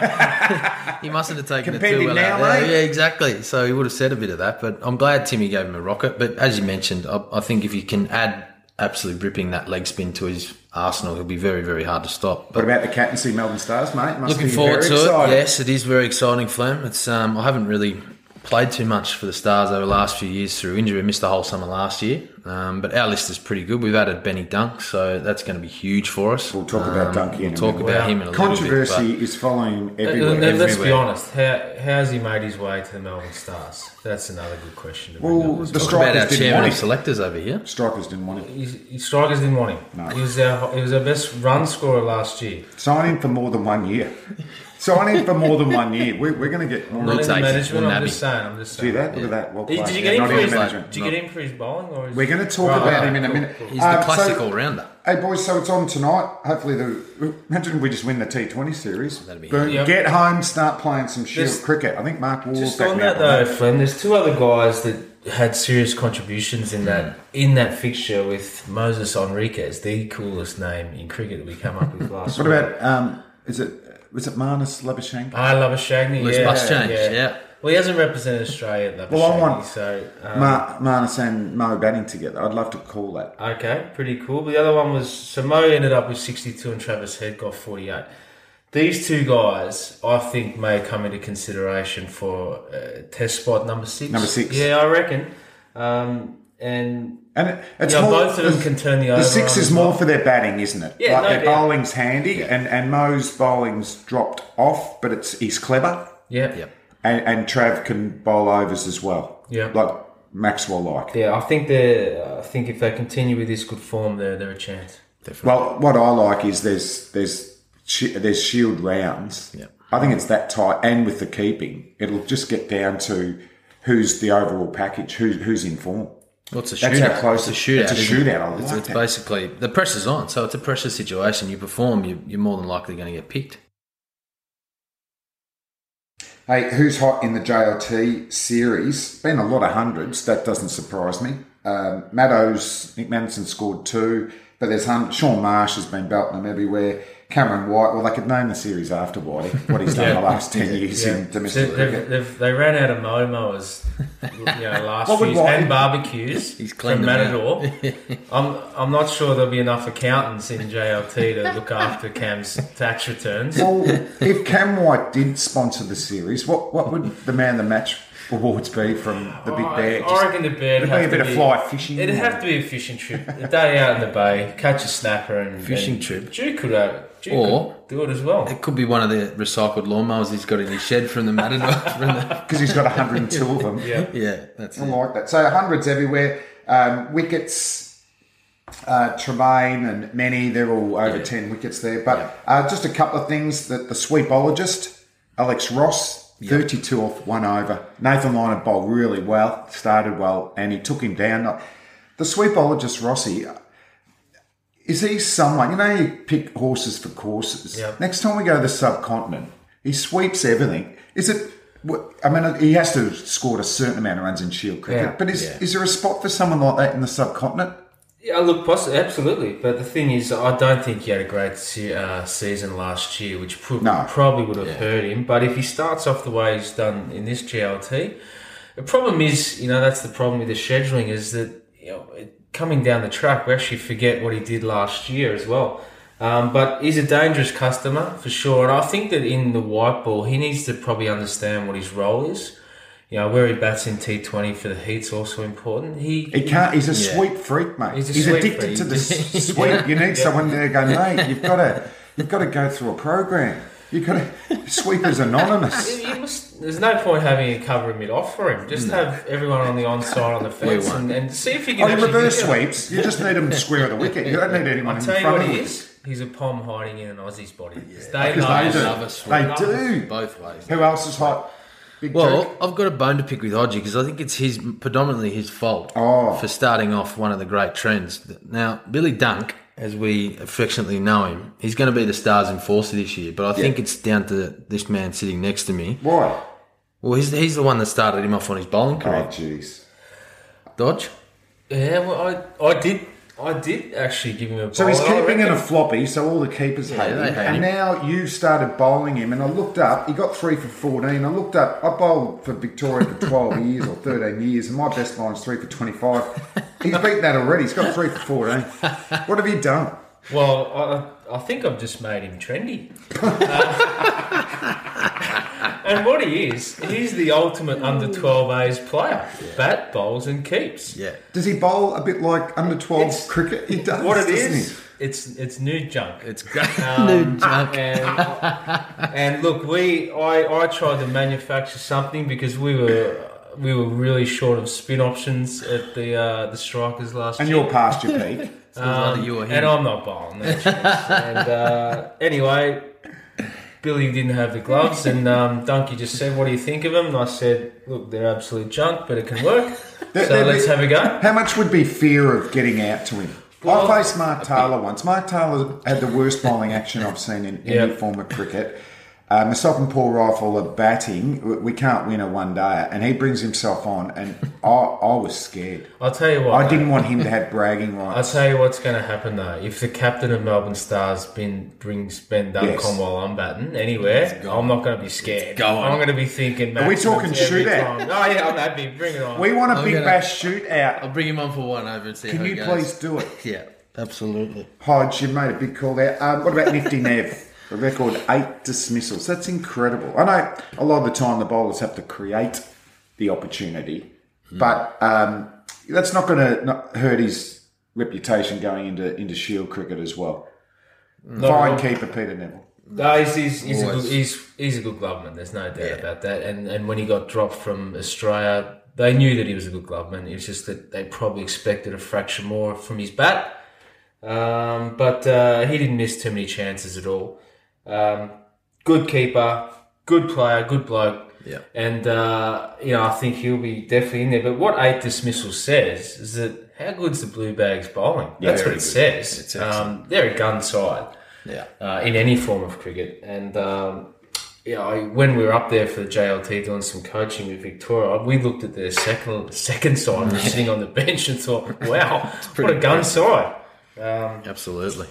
Speaker 3: he mustn't have taken it too
Speaker 4: Competitive
Speaker 3: well
Speaker 4: now,
Speaker 3: out there.
Speaker 4: mate.
Speaker 3: Yeah, exactly. So he would have said a bit of that, but I'm glad Timmy gave him a rocket. But as you mentioned, I, I think if you can add absolutely ripping that leg spin to his arsenal, he'll be very, very hard to stop.
Speaker 4: What
Speaker 3: But
Speaker 4: about the captaincy Melbourne Stars, mate? Must
Speaker 3: looking
Speaker 4: be
Speaker 3: forward
Speaker 4: very
Speaker 3: to
Speaker 4: exciting.
Speaker 3: it. Yes, it is very exciting, Flem. It's um, I haven't really played too much for the Stars over the last few years through injury. I missed the whole summer last year. Um, but our list is pretty good. We've added Benny Dunk, so that's going to be huge for us.
Speaker 4: We'll talk about
Speaker 3: Um,
Speaker 4: Dunky in
Speaker 3: We'll
Speaker 4: a
Speaker 3: talk
Speaker 4: minute.
Speaker 3: about
Speaker 5: Wow.
Speaker 3: him in a little bit.
Speaker 4: Controversy is following
Speaker 5: Uh,
Speaker 4: everywhere.
Speaker 5: uh, let's be
Speaker 3: everywhere.
Speaker 5: honest. How, how's he made his way to the Melbourne Stars? That's another good question. To bring
Speaker 4: Well,
Speaker 5: up.
Speaker 4: the
Speaker 3: But talk about our
Speaker 4: strikers didn't
Speaker 3: chairman
Speaker 4: want
Speaker 3: of
Speaker 4: him.
Speaker 3: selectors over here.
Speaker 4: Strikers didn't want him.
Speaker 5: His, his strikers didn't want him.
Speaker 4: No.
Speaker 5: He was our he was our best run scorer last year.
Speaker 4: Sign him for more than one year. Sign him for more than one year. We're, we're going to get more.
Speaker 5: Not
Speaker 3: We'll
Speaker 5: in the
Speaker 3: take it.
Speaker 5: management.
Speaker 3: We'll
Speaker 5: I'm
Speaker 3: nab
Speaker 5: just
Speaker 3: him.
Speaker 5: saying. I'm just
Speaker 4: See
Speaker 5: saying.
Speaker 4: that? Look at that. Well
Speaker 5: Did,
Speaker 4: played.
Speaker 5: did you
Speaker 4: Yeah,
Speaker 5: get him
Speaker 4: not
Speaker 5: for
Speaker 4: in
Speaker 5: his?
Speaker 4: the management.
Speaker 5: Did you
Speaker 4: No.
Speaker 5: get him for his bowling? Or his,
Speaker 4: We're going to talk
Speaker 5: Right,
Speaker 4: about
Speaker 5: right,
Speaker 4: him in a
Speaker 5: cool,
Speaker 4: minute.
Speaker 5: cool.
Speaker 3: He's
Speaker 4: Um,
Speaker 3: the classic
Speaker 4: so-
Speaker 3: all-rounder.
Speaker 4: Hey boys, so it's on tonight. Hopefully, the imagine if we just win the T Twenty series.
Speaker 3: That'd be
Speaker 4: Boom,
Speaker 5: Yep.
Speaker 4: get home, start playing some Shield
Speaker 5: There's-
Speaker 4: cricket. I think Mark Wall's
Speaker 5: Just
Speaker 4: back
Speaker 5: on
Speaker 4: now.
Speaker 5: that though, Flynn, there's two other guys that had serious contributions in that in that fixture with Moses Enriquez, the coolest name in cricket that we come up with last
Speaker 4: What
Speaker 5: week.
Speaker 4: about um? Is it was it Marnus Labuschagne?
Speaker 5: I love a Shagney.
Speaker 3: Loose
Speaker 5: Yeah,
Speaker 3: bus change,
Speaker 5: yeah.
Speaker 3: yeah.
Speaker 5: Well, he hasn't represented Australia at
Speaker 4: Well, I
Speaker 5: Labuschagne,
Speaker 4: want
Speaker 5: so um,
Speaker 4: Mar- Marnus and Mo batting together. I'd love to call that.
Speaker 5: okay, pretty cool. But the other one was so Mo ended up with sixty-two and Travis Head got forty-eight. These two guys, I think, may come into consideration for uh, test spot number six.
Speaker 4: Number six.
Speaker 5: Yeah, I reckon. Um, and
Speaker 4: And it, it's
Speaker 5: Yeah,
Speaker 4: more,
Speaker 5: both of them
Speaker 4: the-
Speaker 5: can turn the
Speaker 4: The
Speaker 5: over
Speaker 4: six
Speaker 5: on
Speaker 4: is
Speaker 5: as
Speaker 4: more
Speaker 5: well.
Speaker 4: for their batting, isn't it?
Speaker 5: Yeah,
Speaker 4: like
Speaker 5: no
Speaker 4: their
Speaker 5: doubt.
Speaker 4: bowling's handy, and and Mo's bowling's dropped off, but it's he's clever,
Speaker 5: yeah,
Speaker 3: Yep.
Speaker 4: and, and Trav can bowl overs as well.
Speaker 5: Yeah.
Speaker 4: like Maxwell like.
Speaker 5: yeah. I think they I think if they continue with this good form, they're they're a chance.
Speaker 4: Well, what I like is there's there's shi- there's Shield rounds.
Speaker 3: Yep.
Speaker 4: I think it's that tight, and with the keeping, it'll just get down to who's the overall package, who, who's in form.
Speaker 3: What's a
Speaker 4: That's
Speaker 3: shootout?
Speaker 4: how close
Speaker 3: it's a
Speaker 4: it-
Speaker 3: shootout.
Speaker 4: it's a
Speaker 3: isn't it?
Speaker 4: shootout, I
Speaker 3: It's,
Speaker 4: like
Speaker 3: it's
Speaker 4: that.
Speaker 3: basically the pressure's on, so it's a pressure situation. You perform, you, you're more than likely going to get picked.
Speaker 4: Hey, who's hot in the J L T series? Been a lot of hundreds. That doesn't surprise me. Um, Maddo's, Nick Madison scored two, but there's hun- Sean Marsh has been belting them everywhere. Cameron White, well, they could name the series after Whitey, what he's done
Speaker 5: Yeah.
Speaker 4: the last ten years
Speaker 5: Yeah.
Speaker 4: in domestic
Speaker 5: So
Speaker 4: cricket.
Speaker 5: they've, they've, they ran out of moemos, you know, last
Speaker 4: What would
Speaker 5: year's
Speaker 4: White-
Speaker 5: and barbecues
Speaker 3: He's
Speaker 5: from
Speaker 3: cleaned them
Speaker 5: Matador. I'm I'm not sure there'll be enough accountants in J L T to look after Cam's tax returns.
Speaker 4: Well, if Cam White did sponsor the series, what, what would the man of the match awards be from the Big Bear?
Speaker 5: I, I reckon the bear
Speaker 4: It'd
Speaker 5: have
Speaker 4: be a bit
Speaker 5: to
Speaker 4: of
Speaker 5: be,
Speaker 4: fly fishing.
Speaker 5: It'd have to be a fishing trip, a day out in the bay, catch a snapper and
Speaker 3: Fishing
Speaker 5: and
Speaker 3: trip.
Speaker 5: Duke could have, Duke
Speaker 3: Or-
Speaker 5: could do it as well.
Speaker 3: It could be one of the recycled lawnmowers he's got in his shed from the Matador. from the,
Speaker 4: Because he's got one hundred and two of them.
Speaker 5: Yeah.
Speaker 3: yeah, that's
Speaker 4: I
Speaker 3: it.
Speaker 4: like that. So hundreds everywhere. Um, wickets, uh, Tremaine and many, they're all over
Speaker 3: Yeah.
Speaker 4: ten wickets there. But uh, just a couple of things. That the sweepologist, Alex Ross, thirty-two off one over. Nathan Lyon had bowled really well, started well, and he took him down. The sweepologist, Rossi, is he someone, you know, you pick horses for courses.
Speaker 5: Yep.
Speaker 4: Next time we go to the subcontinent, he sweeps everything. Is it, I mean, he has to have scored a certain amount of runs in Shield cricket,
Speaker 5: Yeah.
Speaker 4: but is,
Speaker 3: Yeah.
Speaker 4: is there a spot for someone like that in the subcontinent?
Speaker 5: Yeah, look, poss- absolutely. But the thing is, I don't think he had a great se- uh, season last year, which pro-
Speaker 4: No.
Speaker 5: probably would have hurt him. But if he starts off the way he's done in this G L T, the problem is, you know, that's the problem with the scheduling is that, you know, it, coming down the track, we actually forget what he did last year as well. Um, but he's a dangerous customer for sure. And I think that in the white ball, he needs to probably understand what his role is. You know, where he bats in T twenty for the heat's also important. He,
Speaker 4: He can't, he's a
Speaker 3: Yeah.
Speaker 4: sweep freak, mate.
Speaker 5: He's
Speaker 4: He's,
Speaker 5: a sweep
Speaker 4: addicted
Speaker 5: freak.
Speaker 4: to the s- sweep. You need someone there to go, mate, you've got to, you've got to go through a program. You've got to, Sweeper's Anonymous.
Speaker 5: You must, there's no point having a cover mid off for him. Just have everyone on the onside on the fence
Speaker 3: won't.
Speaker 5: and, and see if you can
Speaker 4: On
Speaker 5: actually
Speaker 4: reverse
Speaker 5: get them.
Speaker 4: sweeps, you just need them square of the wicket. You don't need anyone
Speaker 5: I'll
Speaker 4: in
Speaker 5: tell you
Speaker 4: front
Speaker 5: what
Speaker 4: of
Speaker 5: he
Speaker 4: you.
Speaker 5: is. He's a pom hiding in an Aussie's body. They
Speaker 4: Because
Speaker 5: love
Speaker 4: they
Speaker 5: it.
Speaker 4: do.
Speaker 3: Love a sweep.
Speaker 4: They do.
Speaker 3: Both ways.
Speaker 4: Who else is hot? Big
Speaker 3: Well,
Speaker 4: Duke?
Speaker 3: I've got a bone to pick with Hodgie because I think it's his predominantly his fault
Speaker 4: Oh.
Speaker 3: for starting off one of the great trends. Now, Billy Dunk, as we affectionately know him, he's going to be the Stars enforcer this year. But I think it's down to this man sitting next to me.
Speaker 4: Why?
Speaker 3: Well, he's, he's the one that started him off on his bowling
Speaker 4: Oh,
Speaker 3: career.
Speaker 4: jeez.
Speaker 3: Dodge.
Speaker 5: Yeah, well, I, I did, I did actually give him a.
Speaker 4: So he's
Speaker 5: bowl. I
Speaker 4: keeping in a
Speaker 5: reckon-
Speaker 4: floppy, so all the keepers
Speaker 3: Yeah,
Speaker 4: hate
Speaker 3: they
Speaker 4: him.
Speaker 3: hate
Speaker 4: and
Speaker 3: him.
Speaker 4: now you started bowling him, and I looked up, he got three for fourteen. I looked up, I bowled for Victoria for twelve years or thirteen years, and my best line's three for twenty-five. He's beaten that already, he's got three for fourteen. What have you done?
Speaker 5: Well, I, I think I've just made him trendy. Uh, and what he is, he's the ultimate under twelve A's player. Bat, bowls, and keeps.
Speaker 3: Yeah.
Speaker 4: Does he bowl a bit like under twelve
Speaker 5: It's-
Speaker 4: cricket? He does,
Speaker 5: What it
Speaker 4: doesn't
Speaker 5: is,
Speaker 4: he?
Speaker 5: it's it's new junk.
Speaker 3: It's great.
Speaker 5: Um,
Speaker 3: New junk.
Speaker 5: And, and look, we I, I tried to manufacture something because we were we were really short of spin options at the uh, the strikers last
Speaker 4: And
Speaker 5: year.
Speaker 4: you're past your peak.
Speaker 5: Um,
Speaker 3: you or him.
Speaker 5: and I'm not bowling. No chance. And uh, anyway, Billy didn't have the gloves, and um, Dunky just said, "What do you think of them?" And I said, "Look, they're absolute junk, but it can work.
Speaker 4: There-
Speaker 5: So
Speaker 4: there'd
Speaker 5: let's
Speaker 4: be-
Speaker 5: have a go."
Speaker 4: How much would be fear of getting out to him?
Speaker 5: Well,
Speaker 4: I faced Mark Taylor once. Mark Taylor had the worst bowling action I've seen in any
Speaker 5: Yep.
Speaker 4: form of cricket. Uh, myself and Paul Rifle are batting. We- We can't win a one day, and he brings himself on, and I, I was scared.
Speaker 5: I'll tell you what.
Speaker 4: I
Speaker 5: mate.
Speaker 4: didn't want him to have bragging
Speaker 5: I'll
Speaker 4: rights.
Speaker 5: tell you what's going to happen though. If the captain of Melbourne Stars bin, brings Ben Duncombe
Speaker 4: Yes.
Speaker 5: while I'm batting anywhere, I'm not going to be scared.
Speaker 3: going.
Speaker 5: I'm going to be thinking.
Speaker 4: Are we
Speaker 5: maximums
Speaker 4: talking
Speaker 5: every
Speaker 4: shootout?
Speaker 5: time. Oh yeah, I'm happy. Bring it on.
Speaker 4: We want a
Speaker 3: I'm
Speaker 4: big
Speaker 3: gonna-
Speaker 4: bash shootout.
Speaker 3: I'll bring him on for one over and see
Speaker 4: Can
Speaker 3: how
Speaker 4: you
Speaker 3: it goes.
Speaker 4: please do it?
Speaker 3: Yeah, absolutely.
Speaker 4: Hodge, you've made a big call there. Um, what about Nifty Nev? A record eight dismissals. That's incredible. I know a lot of the time the bowlers have to create the opportunity, but um, that's not going to hurt his reputation going into, into Shield cricket as well. Fine keeper, Peter Neville.
Speaker 5: No, he's, he's, he's, a good,
Speaker 3: Always.
Speaker 5: he's, he's a good gloveman. There's no doubt
Speaker 3: Yeah.
Speaker 5: about that. And and when he got dropped from Australia, they knew that he was a good gloveman. It was just that they probably expected a fraction more from his bat. Um, but uh, he didn't miss too many chances at all. Um, good keeper, good player, good bloke.
Speaker 3: Yeah.
Speaker 5: And, uh, you know, I think he'll be definitely in there. But what eight dismissal says is that how good's the Blue Bags bowling?
Speaker 4: Yeah,
Speaker 5: That's what
Speaker 4: very
Speaker 5: it
Speaker 4: good.
Speaker 5: says.
Speaker 3: It's excellent.
Speaker 5: Um, they're a gun side
Speaker 3: Yeah.
Speaker 5: uh, in any form of cricket. And um, yeah, I, when we were up there for the J L T doing some coaching with Victoria, we looked at the second second side and sitting on the bench and thought, wow, what a gun side. Um,
Speaker 3: Absolutely.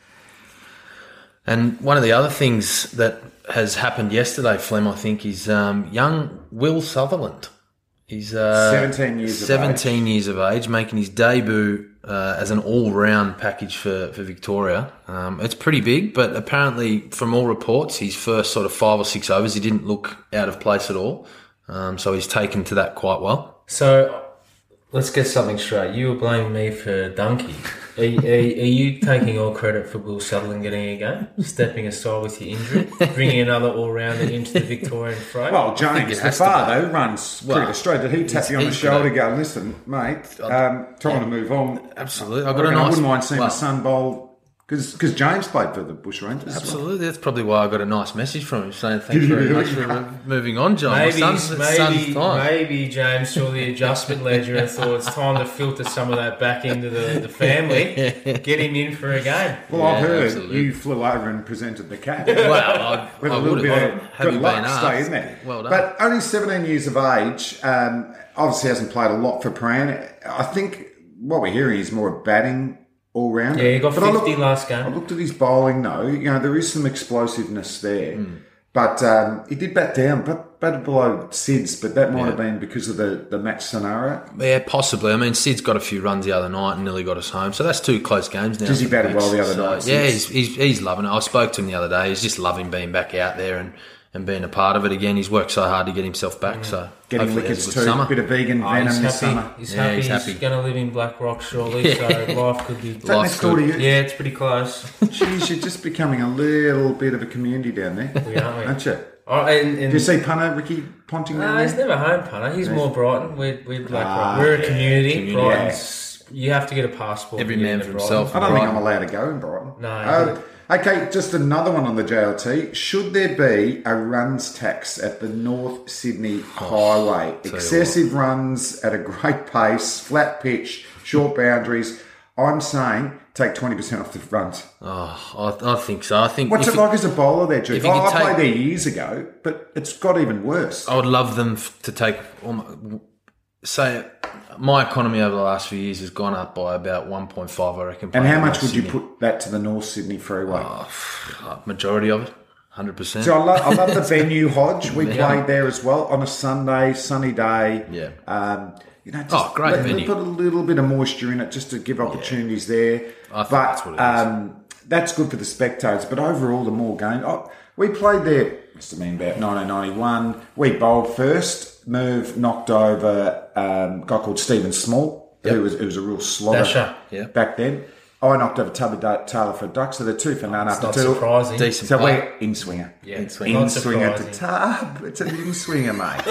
Speaker 3: And one of the other things that has happened yesterday, Flem, I think, is um, young Will Sutherland. He's uh,
Speaker 4: seventeen years
Speaker 3: seventeen
Speaker 4: of age.
Speaker 3: years of age, making his debut uh, as an all-round package for, for Victoria. Um, it's pretty big, but apparently, from all reports, his first sort of five or six overs, he didn't look out of place at all. Um, so he's taken to that quite well.
Speaker 5: So let's get something straight. You were blaming me for Dunkey. Are, are, are you taking all credit for Will Sutherland getting a game, stepping aside with your injury, bringing another all-rounder into the Victorian fray?
Speaker 4: Well, James, the father runs
Speaker 3: Well,
Speaker 4: pretty straight. Did he tap you on the
Speaker 3: he's
Speaker 4: shoulder,
Speaker 3: gonna-
Speaker 4: go, listen, mate, um, time to move on?
Speaker 3: Absolutely.
Speaker 4: I,
Speaker 3: I've got a
Speaker 4: reckon
Speaker 3: nice...
Speaker 4: I wouldn't mind seeing
Speaker 3: well,
Speaker 4: my son bowl, because James played for the Bush Rangers. as well.
Speaker 3: Absolutely. That's probably why I got a nice message from him saying thanks very much for uh, moving on, John.
Speaker 5: Maybe,
Speaker 3: My son's,
Speaker 5: maybe,
Speaker 3: son's time.
Speaker 5: maybe James saw the adjustment ledger and thought it's time to filter some of that back into the, the family. Get him in for a game.
Speaker 4: Well, I've
Speaker 3: Yeah,
Speaker 4: heard
Speaker 3: absolutely.
Speaker 4: you flew over and presented the cap.
Speaker 3: Well, I,
Speaker 4: With
Speaker 3: I
Speaker 4: a little
Speaker 3: would
Speaker 4: bit
Speaker 3: have.
Speaker 4: of
Speaker 3: Have you
Speaker 4: good
Speaker 3: been
Speaker 4: luck,
Speaker 3: asked?
Speaker 4: stay in there.
Speaker 3: Well done.
Speaker 4: But only seventeen years of age, um, obviously hasn't played a lot for Pran. I think what we're hearing is more batting all round.
Speaker 5: Yeah, he got
Speaker 4: But I
Speaker 5: fifty
Speaker 4: looked-
Speaker 5: last
Speaker 4: I
Speaker 5: game.
Speaker 4: looked at his bowling though. You know, there is some explosiveness there.
Speaker 3: Hmm.
Speaker 4: But um, he did bat down, but batted below Sid's, but that might
Speaker 3: Yeah.
Speaker 4: have been because of the, the match scenario.
Speaker 3: Yeah, possibly. I mean, Sid's got a few runs the other night and nearly got us home. So that's two close games now.
Speaker 4: Does he
Speaker 3: for the
Speaker 4: batted well
Speaker 3: Vics.
Speaker 4: the other
Speaker 3: So,
Speaker 4: night,
Speaker 3: Yeah,
Speaker 4: Sids?
Speaker 3: he's, he's he's loving it. I spoke to him the other day. He's just loving being back out there and, and being a part of it again. He's worked so hard to get himself back. So
Speaker 4: Getting
Speaker 3: hopefully he has
Speaker 4: wickets
Speaker 3: a
Speaker 4: too,
Speaker 3: good summer.
Speaker 4: bit of vegan
Speaker 5: Oh,
Speaker 4: venom
Speaker 5: he's
Speaker 4: this
Speaker 5: happy.
Speaker 4: summer.
Speaker 5: He's
Speaker 3: Yeah,
Speaker 5: happy.
Speaker 3: he's
Speaker 5: He's,
Speaker 3: happy.
Speaker 5: going to live in Black Rock shortly, so life could be.
Speaker 4: Is that
Speaker 3: Life's
Speaker 4: next door to you?
Speaker 5: Yeah, it's pretty close.
Speaker 4: Jeez, you're just becoming a little bit of a community down there,
Speaker 5: We are, we?
Speaker 4: aren't you?
Speaker 5: Oh, and, and
Speaker 4: Do you see punter Ricky Ponting down
Speaker 5: No, he's
Speaker 4: there?
Speaker 5: never home punter. He's more Brighton. We're, we're Black
Speaker 4: Ah,
Speaker 5: Rock. We're a
Speaker 4: yeah.
Speaker 5: community.
Speaker 3: Community.
Speaker 5: Brighton's. You have to get a passport.
Speaker 3: Every
Speaker 5: to get
Speaker 3: man
Speaker 5: into
Speaker 3: for
Speaker 5: Brighton.
Speaker 3: himself.
Speaker 4: I don't think
Speaker 3: Brighton.
Speaker 4: I'm allowed to go in Brighton.
Speaker 5: No.
Speaker 4: Uh, okay, just another one on the J L T. Should there be a runs tax at the North Sydney Highway?
Speaker 3: you
Speaker 4: Excessive runs at a great pace, flat pitch, short boundaries. I'm saying take twenty percent off the runs.
Speaker 3: Oh, I, I think so. I think
Speaker 4: What's
Speaker 3: if
Speaker 4: it like as a bowler there, Duke?
Speaker 3: if you
Speaker 4: Oh,
Speaker 3: could
Speaker 4: I
Speaker 3: take-
Speaker 4: played there years ago, but it's got even worse.
Speaker 3: I would love them f- to take, almo- say, my economy over the last few years has gone up by about one point five, I reckon.
Speaker 4: And how
Speaker 3: playing
Speaker 4: much
Speaker 3: North
Speaker 4: would you
Speaker 3: Sydney.
Speaker 4: put that to the North Sydney Freeway?
Speaker 3: Uh, majority of it, one hundred percent.
Speaker 4: So I love, I love the venue, Hodge. We played there as well on a Sunday, sunny day.
Speaker 3: Yeah.
Speaker 4: Um, you know, just
Speaker 3: Oh, great
Speaker 4: let,
Speaker 3: venue.
Speaker 4: Put a little bit of moisture in it just to give opportunities there.
Speaker 3: I think
Speaker 4: but
Speaker 3: that's what it is.
Speaker 4: Um, that's good for the spectators. But overall, the more game. Oh, we played there, must have been about nineteen ninety-one. We bowled first. Merv knocked over um, a guy called Stephen Small, who was, who was a real slogger
Speaker 5: Dasher.
Speaker 3: Yeah.
Speaker 4: back then. I knocked over Tubby Da- Taylor for a duck, so they're two for none after
Speaker 5: Not
Speaker 4: two.
Speaker 5: surprising.
Speaker 3: Decent
Speaker 4: So
Speaker 3: play.
Speaker 4: we're in swinger.
Speaker 5: Yeah,
Speaker 3: In swing.
Speaker 4: In
Speaker 5: not
Speaker 4: swinger to
Speaker 5: surprising.
Speaker 4: tub. It's an in swinger, mate.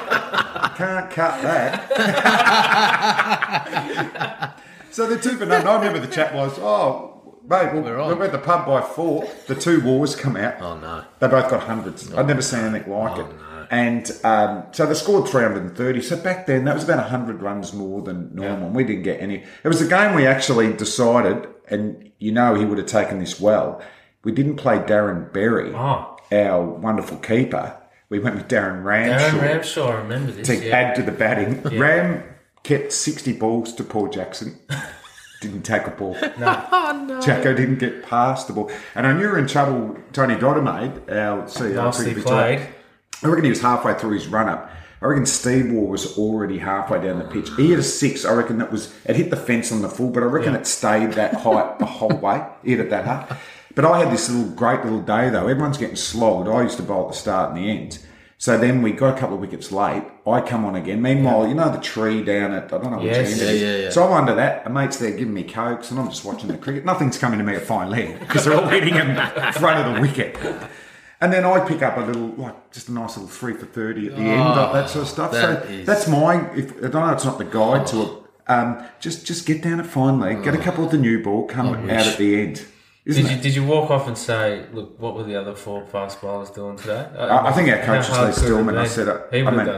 Speaker 4: Can't cut that. So the two for none. I remember the chat was, oh, mate, well,
Speaker 3: We're on.
Speaker 4: we were at the pub by four. The two wars come out.
Speaker 3: Oh, no.
Speaker 4: They both got hundreds. I'd never seen anything like it. And um, so they scored three hundred thirty. So back then, that was about one hundred runs more than normal. And we didn't get any. It was a game we actually decided, and you know he would have taken this well. We didn't play Darren Berry,
Speaker 5: Oh.
Speaker 4: our wonderful keeper. We went with Darren Ramshaw
Speaker 5: Aaron Ramshaw, I remember this.
Speaker 4: to
Speaker 5: yeah.
Speaker 4: add to the batting. Ram kept sixty balls to Paul Jackson. Didn't take a ball.
Speaker 5: No.
Speaker 4: Jacko didn't get past the ball. And I knew we were in trouble. Tony Doddermaid, our C E O,
Speaker 5: Nicely
Speaker 4: cricket
Speaker 5: played.
Speaker 4: director, I reckon he was halfway through his run-up. I reckon Steve Waugh was already halfway down the pitch. He had a six. I reckon that was, it hit the fence on the full, but I reckon it stayed that height the whole way. He hit it that hard. But I had this little great little day though. Everyone's getting slogged. I used to bowl at the start and the end. So then we got a couple of wickets late. I come on again. Meanwhile, you know the tree down at, I don't know which
Speaker 5: Yes.
Speaker 4: end
Speaker 3: Yeah,
Speaker 4: it is.
Speaker 3: yeah, yeah.
Speaker 4: So I'm under that. A mate's there giving me cokes and I'm just watching the cricket. Nothing's coming to me at fine leg because they're all hitting in front of the wicket. And then I pick up a little, like, just a nice little three for thirty at the end, like that sort of stuff.
Speaker 3: that
Speaker 4: So
Speaker 3: is-
Speaker 4: that's my, if, I don't know, it's not the guide to it. Um, just just get down at fine leg, get a couple of the new ball, come out at the end. Isn't
Speaker 5: Did
Speaker 4: it?
Speaker 5: you, did you walk off and say, look, what were the other four fast bowlers doing today?
Speaker 4: I, I think our
Speaker 5: How
Speaker 4: coach
Speaker 5: hard
Speaker 4: was Lee
Speaker 5: could it
Speaker 4: Stillman. I
Speaker 5: have
Speaker 4: said,
Speaker 5: been?
Speaker 4: it.
Speaker 5: He
Speaker 4: I
Speaker 5: would have
Speaker 4: mean,
Speaker 5: done that.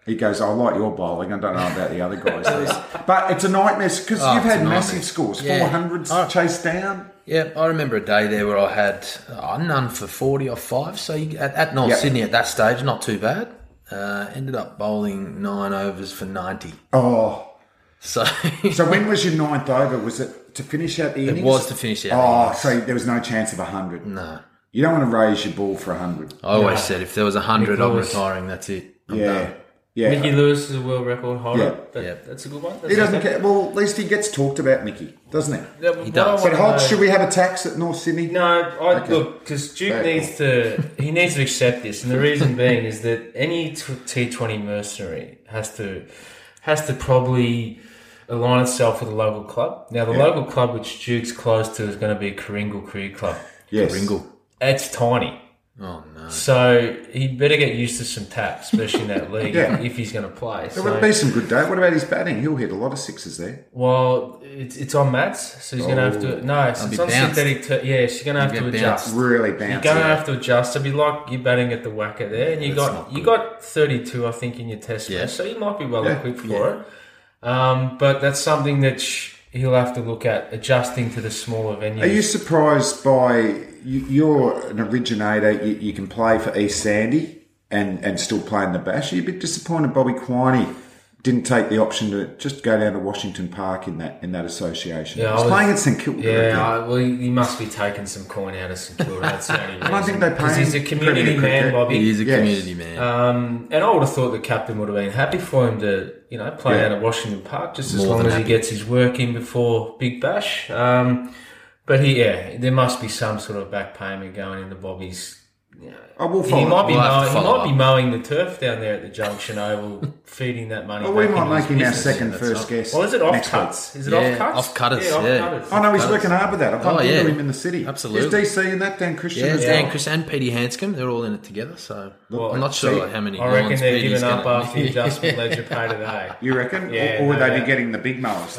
Speaker 4: He goes, I like your bowling. I don't know about the other guys. But it's a nightmare because
Speaker 3: Oh,
Speaker 4: you've
Speaker 3: it's
Speaker 4: had
Speaker 3: a
Speaker 4: massive
Speaker 3: nightmare.
Speaker 4: scores,
Speaker 3: Yeah.
Speaker 4: four hundreds
Speaker 3: Oh.
Speaker 4: chased down.
Speaker 3: Yeah, I remember a day there where I had uh, none for forty or five. So you, at, at North
Speaker 4: Yep.
Speaker 3: Sydney at that stage, not too bad. Uh, ended up bowling nine overs for ninety.
Speaker 4: Oh,
Speaker 3: So,
Speaker 4: so when was your ninth over? Was it to finish out the innings?
Speaker 3: it was to finish out.
Speaker 4: Oh, so there was no chance of one hundred.
Speaker 3: No.
Speaker 4: You don't want to raise your ball for one hundred.
Speaker 3: I always
Speaker 5: No.
Speaker 3: said if there was one hundred, I'm
Speaker 5: Lewis.
Speaker 3: retiring. That's it. I'm
Speaker 4: Yeah.
Speaker 3: done.
Speaker 4: Yeah.
Speaker 5: Mickey Lewis is a world record holder.
Speaker 4: Yeah.
Speaker 5: That,
Speaker 3: Yeah.
Speaker 5: That's a good one. That's
Speaker 4: He doesn't
Speaker 5: okay.
Speaker 4: care. Well, at least he gets talked about, Mickey, doesn't he?
Speaker 5: Yeah, but
Speaker 3: He
Speaker 5: what
Speaker 3: does.
Speaker 5: I
Speaker 4: But
Speaker 5: wanna
Speaker 4: Hodge,
Speaker 5: know-
Speaker 4: should we have a tax at North Sydney?
Speaker 5: No, I
Speaker 4: Okay.
Speaker 5: look because Duke
Speaker 4: Very
Speaker 5: needs to. He needs to accept this, and the reason being is that any T Twenty mercenary has to has to probably align itself with a local club. Now, the
Speaker 4: Yeah.
Speaker 5: local club which Duke's close to is going to be Kringle Cricket Club.
Speaker 4: Yes.
Speaker 3: Ringle.
Speaker 5: It's tiny,
Speaker 3: Oh, no.
Speaker 5: so he better get used to some taps, especially in that league,
Speaker 4: Yeah.
Speaker 5: if he's going to play.
Speaker 4: There would
Speaker 5: So,
Speaker 4: be some good day. What about his batting? He'll hit a lot of sixes there.
Speaker 5: well, it's, it's on mats, so he's going to have to. No, it's,
Speaker 3: I'll
Speaker 5: it's
Speaker 3: be
Speaker 5: on
Speaker 3: bounced.
Speaker 5: synthetic. Tur- yeah, so you're going to have
Speaker 3: You'll
Speaker 5: to
Speaker 3: get
Speaker 5: adjust.
Speaker 3: bounced.
Speaker 4: Really
Speaker 5: You're
Speaker 4: bouncy.
Speaker 5: going to have to adjust. It'd be like you're batting at the whacker there, and you
Speaker 3: That's
Speaker 5: got
Speaker 3: not
Speaker 5: you
Speaker 3: good.
Speaker 5: got thirty-two, I think, in your test
Speaker 3: Yeah.
Speaker 5: match, so you might be well
Speaker 4: Yeah.
Speaker 5: equipped for it. Um, but that's something that sh- he'll have to look at adjusting to the smaller venues.
Speaker 4: Are you surprised by you, you're an originator? You, you can play for East Sandy and, and still play in the Bash. Are you a bit disappointed Bobby Quiney didn't take the option to just go down to Washington Park in that in that association?
Speaker 5: Yeah, I
Speaker 4: He's
Speaker 5: was-
Speaker 4: playing at St Kilda.
Speaker 5: Yeah,
Speaker 4: again.
Speaker 5: I, well, he he must be taking some coin out of St Kilda. That's the only reason.
Speaker 4: I think they pay
Speaker 5: because he's a
Speaker 4: him
Speaker 5: community
Speaker 4: Premier
Speaker 5: man,
Speaker 4: cricket.
Speaker 5: Bobby.
Speaker 3: He is a
Speaker 4: Yes.
Speaker 3: community man.
Speaker 5: Um, and I would have thought the captain would have been happy for him to, you know, play
Speaker 4: Yeah.
Speaker 5: out at Washington Park just as
Speaker 3: More
Speaker 5: long
Speaker 3: than
Speaker 5: as he
Speaker 3: happy.
Speaker 5: gets his work in before Big Bash. Um, but he, yeah, there must be some sort of back payment going into Bobby's. You know,
Speaker 4: I will
Speaker 5: he
Speaker 4: follow.
Speaker 5: might be
Speaker 3: We'll have to
Speaker 5: mowing, he
Speaker 3: follow
Speaker 5: might be
Speaker 3: up.
Speaker 5: mowing the turf down there at the Junction Oval, feeding that money.
Speaker 4: Well, we
Speaker 5: back
Speaker 4: might
Speaker 5: into
Speaker 4: make
Speaker 5: his
Speaker 4: him our
Speaker 5: business.
Speaker 4: second
Speaker 3: that's
Speaker 4: first
Speaker 3: right.
Speaker 4: guest.
Speaker 5: Well, is it off
Speaker 4: next
Speaker 5: cuts? Is it
Speaker 3: Yeah,
Speaker 5: off cuts?
Speaker 3: off cutters,
Speaker 5: Yeah, off
Speaker 3: yeah.
Speaker 5: cutters.
Speaker 4: week. Oh no, he's
Speaker 3: Cutters.
Speaker 4: working hard with that. I bumped
Speaker 3: Oh,
Speaker 4: into
Speaker 3: yeah.
Speaker 4: him in the city.
Speaker 3: Absolutely.
Speaker 4: Is D C in that? Dan Christian?
Speaker 3: Yeah,
Speaker 4: as
Speaker 3: it's
Speaker 4: well?
Speaker 3: Dan Chris and Petey Hanscom. They're all in it together. So
Speaker 5: Well,
Speaker 3: I'm not
Speaker 4: see,
Speaker 3: sure how many.
Speaker 5: I reckon
Speaker 3: lines
Speaker 5: they're
Speaker 3: Petey's
Speaker 5: giving up
Speaker 3: gonna-
Speaker 5: after the adjustment ledger pay today.
Speaker 4: You reckon?
Speaker 5: Yeah,
Speaker 4: or or would
Speaker 5: no
Speaker 4: they be
Speaker 5: doubt.
Speaker 4: getting the big mowers?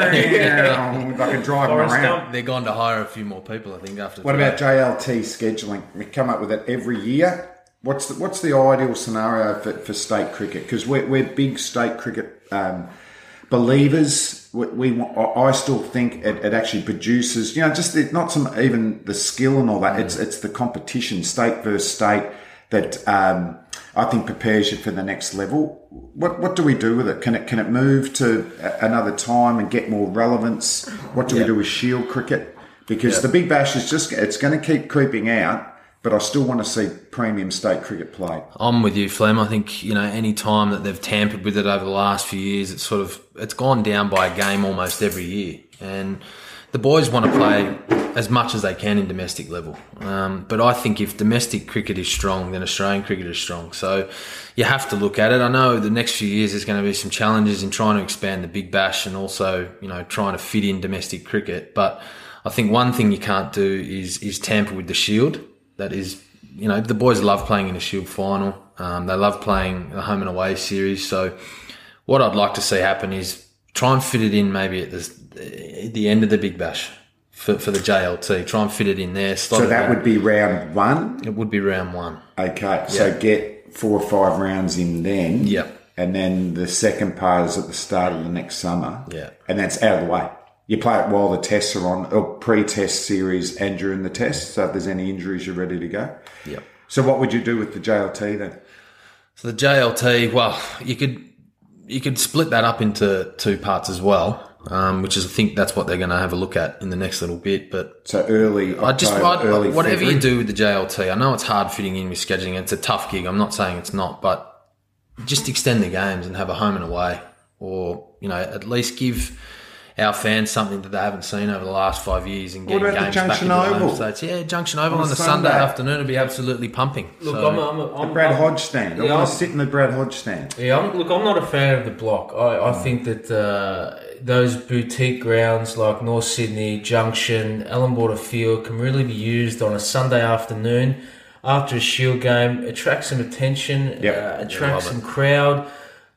Speaker 4: I can drive them
Speaker 5: Forrest
Speaker 4: around.
Speaker 5: Gump.
Speaker 3: They're gone to hire a few more people, I think. After
Speaker 4: What
Speaker 3: today.
Speaker 4: about J L T scheduling? We come up with it every year. What's the, what's the ideal scenario for, for state cricket? Because we're, we're big state cricket um, believers. We, we want- I still think it, it actually produces, you know, just the, not some even the skill and all that. It's it's the competition, state versus state, that um, I think prepares you for the next level. What what do we do with it? Can it can it move to a- another time and get more relevance? What do we
Speaker 3: Yeah.
Speaker 4: do with Shield cricket? Because
Speaker 3: Yeah.
Speaker 4: the Big Bash is just it's going to keep creeping out. But I still want to see premium state cricket played.
Speaker 3: I'm with you, Flem. I think, you know, any time that they've tampered with it over the last few years, it's sort of, it's gone down by a game almost every year. And the boys want to play as much as they can in domestic level. Um, but I think if domestic cricket is strong, then Australian cricket is strong. So you have to look at it. I know the next few years there's going to be some challenges in trying to expand the Big Bash and also, you know, trying to fit in domestic cricket. But I think one thing you can't do is, is tamper with the Shield. That is, you know, the boys love playing in a Shield final. Um, they love playing the home and away series. So what I'd like to see happen is try and fit it in maybe at the, at the end of the Big Bash for, for the J L T. Try and fit it in there. slot
Speaker 4: So
Speaker 3: it
Speaker 4: that
Speaker 3: in.
Speaker 4: would be round one.
Speaker 3: It would be round one.
Speaker 4: Okay, so get four or five rounds in then.
Speaker 3: Yep.
Speaker 4: And then the second part is at the start of the next summer.
Speaker 3: Yeah.
Speaker 4: And that's out of the way. You play it while the tests are on, or pre-test series and during the test. So if there's any injuries, you're ready to go.
Speaker 3: Yep.
Speaker 4: So what would you do with the J L T then?
Speaker 3: So the J L T, well, you could you could split that up into two parts as well, um, which is I think that's what they're going to have a look at in the next little bit. But
Speaker 4: So early October,
Speaker 3: I just I'd,
Speaker 4: early
Speaker 3: whatever
Speaker 4: February.
Speaker 3: you do with the J L T, I know it's hard fitting in with scheduling. It's a tough gig. I'm not saying it's not, but just extend the games and have a home and away, or you know at least give our fans something that they haven't seen over the last five years and
Speaker 4: What
Speaker 3: getting
Speaker 4: about the
Speaker 3: games back
Speaker 4: Junction
Speaker 3: into the home
Speaker 4: Oval?
Speaker 3: states. Yeah, Junction Oval
Speaker 4: On
Speaker 3: on,
Speaker 4: a
Speaker 3: the Sunday.
Speaker 4: Sunday.
Speaker 3: afternoon will be absolutely pumping.
Speaker 5: Look,
Speaker 3: So-
Speaker 5: I'm, I'm, I'm,
Speaker 4: The Brad
Speaker 5: I'm,
Speaker 4: Hodge stand. I
Speaker 5: Yeah,
Speaker 4: want
Speaker 5: I'm-
Speaker 4: to sit in the Brad Hodge stand.
Speaker 5: Yeah, I'm, look, I'm not a fan of the block. I, I think that uh, those boutique grounds like North Sydney, Junction, Ellenborder Field can really be used on a Sunday afternoon after a Shield game, attract some attention,
Speaker 4: Yep.
Speaker 5: uh,
Speaker 3: Yeah,
Speaker 5: attract
Speaker 3: love
Speaker 5: some
Speaker 3: it.
Speaker 5: crowd.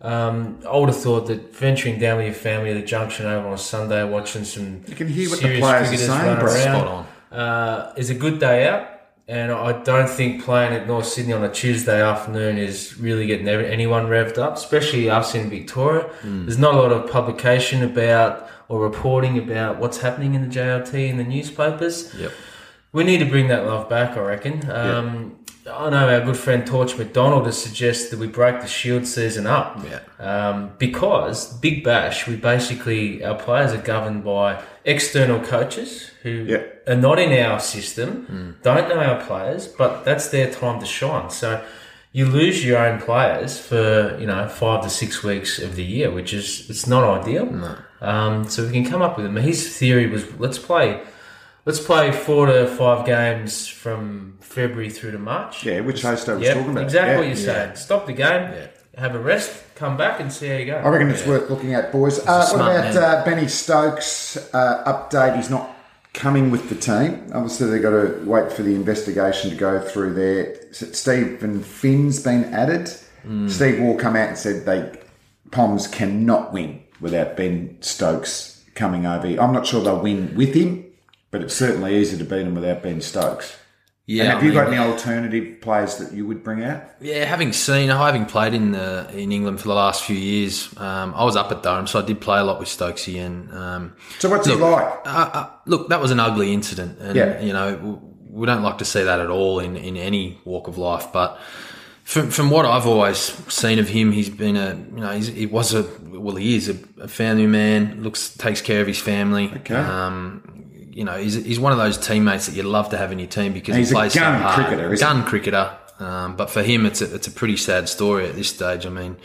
Speaker 5: Um, I would have thought that venturing down with your family to the Junction over on a Sunday, watching some
Speaker 4: You can hear what the
Speaker 5: serious
Speaker 4: players are
Speaker 5: cricketers
Speaker 4: saying,
Speaker 5: run
Speaker 4: bro.
Speaker 5: around,
Speaker 3: Spot on.
Speaker 5: uh, is a good day out. And I don't think playing at North Sydney on a Tuesday afternoon is really getting anyone revved up, especially us in Victoria. Mm. There's not a lot of publication about or reporting about what's happening in the J L T in the newspapers.
Speaker 3: Yep.
Speaker 5: We need to bring that love back, I reckon. Um, yep. I know our good friend Torch McDonald has suggested that we break the Shield season up.
Speaker 3: Yeah.
Speaker 5: Um, because Big Bash, we basically, our players are governed by external coaches who
Speaker 4: yep.
Speaker 5: are not in our system, mm. don't know our players, but that's their time to shine. So you lose your own players for, you know, five to six weeks of the year, which is, it's not ideal.
Speaker 3: No.
Speaker 5: Um, so we can come up with them. His theory was, let's play... Let's play four to five games from February through to March.
Speaker 4: Yeah, which Hosto was
Speaker 5: yep,
Speaker 4: talking about.
Speaker 5: Exactly
Speaker 4: yeah.
Speaker 5: what you're saying.
Speaker 3: Yeah.
Speaker 5: Stop the game,
Speaker 3: yeah.
Speaker 5: have a rest, come back and see how you go.
Speaker 4: I reckon it's
Speaker 3: yeah.
Speaker 4: worth looking at, boys. Uh, what about uh, Benny Stokes' uh, update? He's not coming with the team. Obviously, they've got to wait for the investigation to go through there. Stephen Finn's been added. Mm. Steve Waugh come out and said they Poms cannot win without Ben Stokes coming over. I'm not sure they'll win with him. But it's certainly easy to beat them without Ben Stokes.
Speaker 3: Yeah.
Speaker 4: And have
Speaker 3: I
Speaker 4: you
Speaker 3: mean,
Speaker 4: got any alternative players that you would bring out?
Speaker 3: Yeah, having seen, having played in the, in England for the last few years, um, I was up at Durham, so I did play a lot with Stokesy. And um,
Speaker 4: so, what's
Speaker 3: look,
Speaker 4: he like?
Speaker 3: Uh, uh, look, that was an ugly incident, and
Speaker 4: yeah.
Speaker 3: you know we don't like to see that at all in, in any walk of life. But from from what I've always seen of him, he's been a you know he's, he was a well he is a, a family man. Looks takes care of his family.
Speaker 4: Okay.
Speaker 3: Um, You know, he's he's one of those teammates that you love to have in your team because
Speaker 4: and
Speaker 3: he plays
Speaker 4: a gun
Speaker 3: so hard.
Speaker 4: cricketer, isn't
Speaker 3: gun
Speaker 4: he?
Speaker 3: cricketer. Um, but for him, it's a, it's a pretty sad story at this stage. I mean,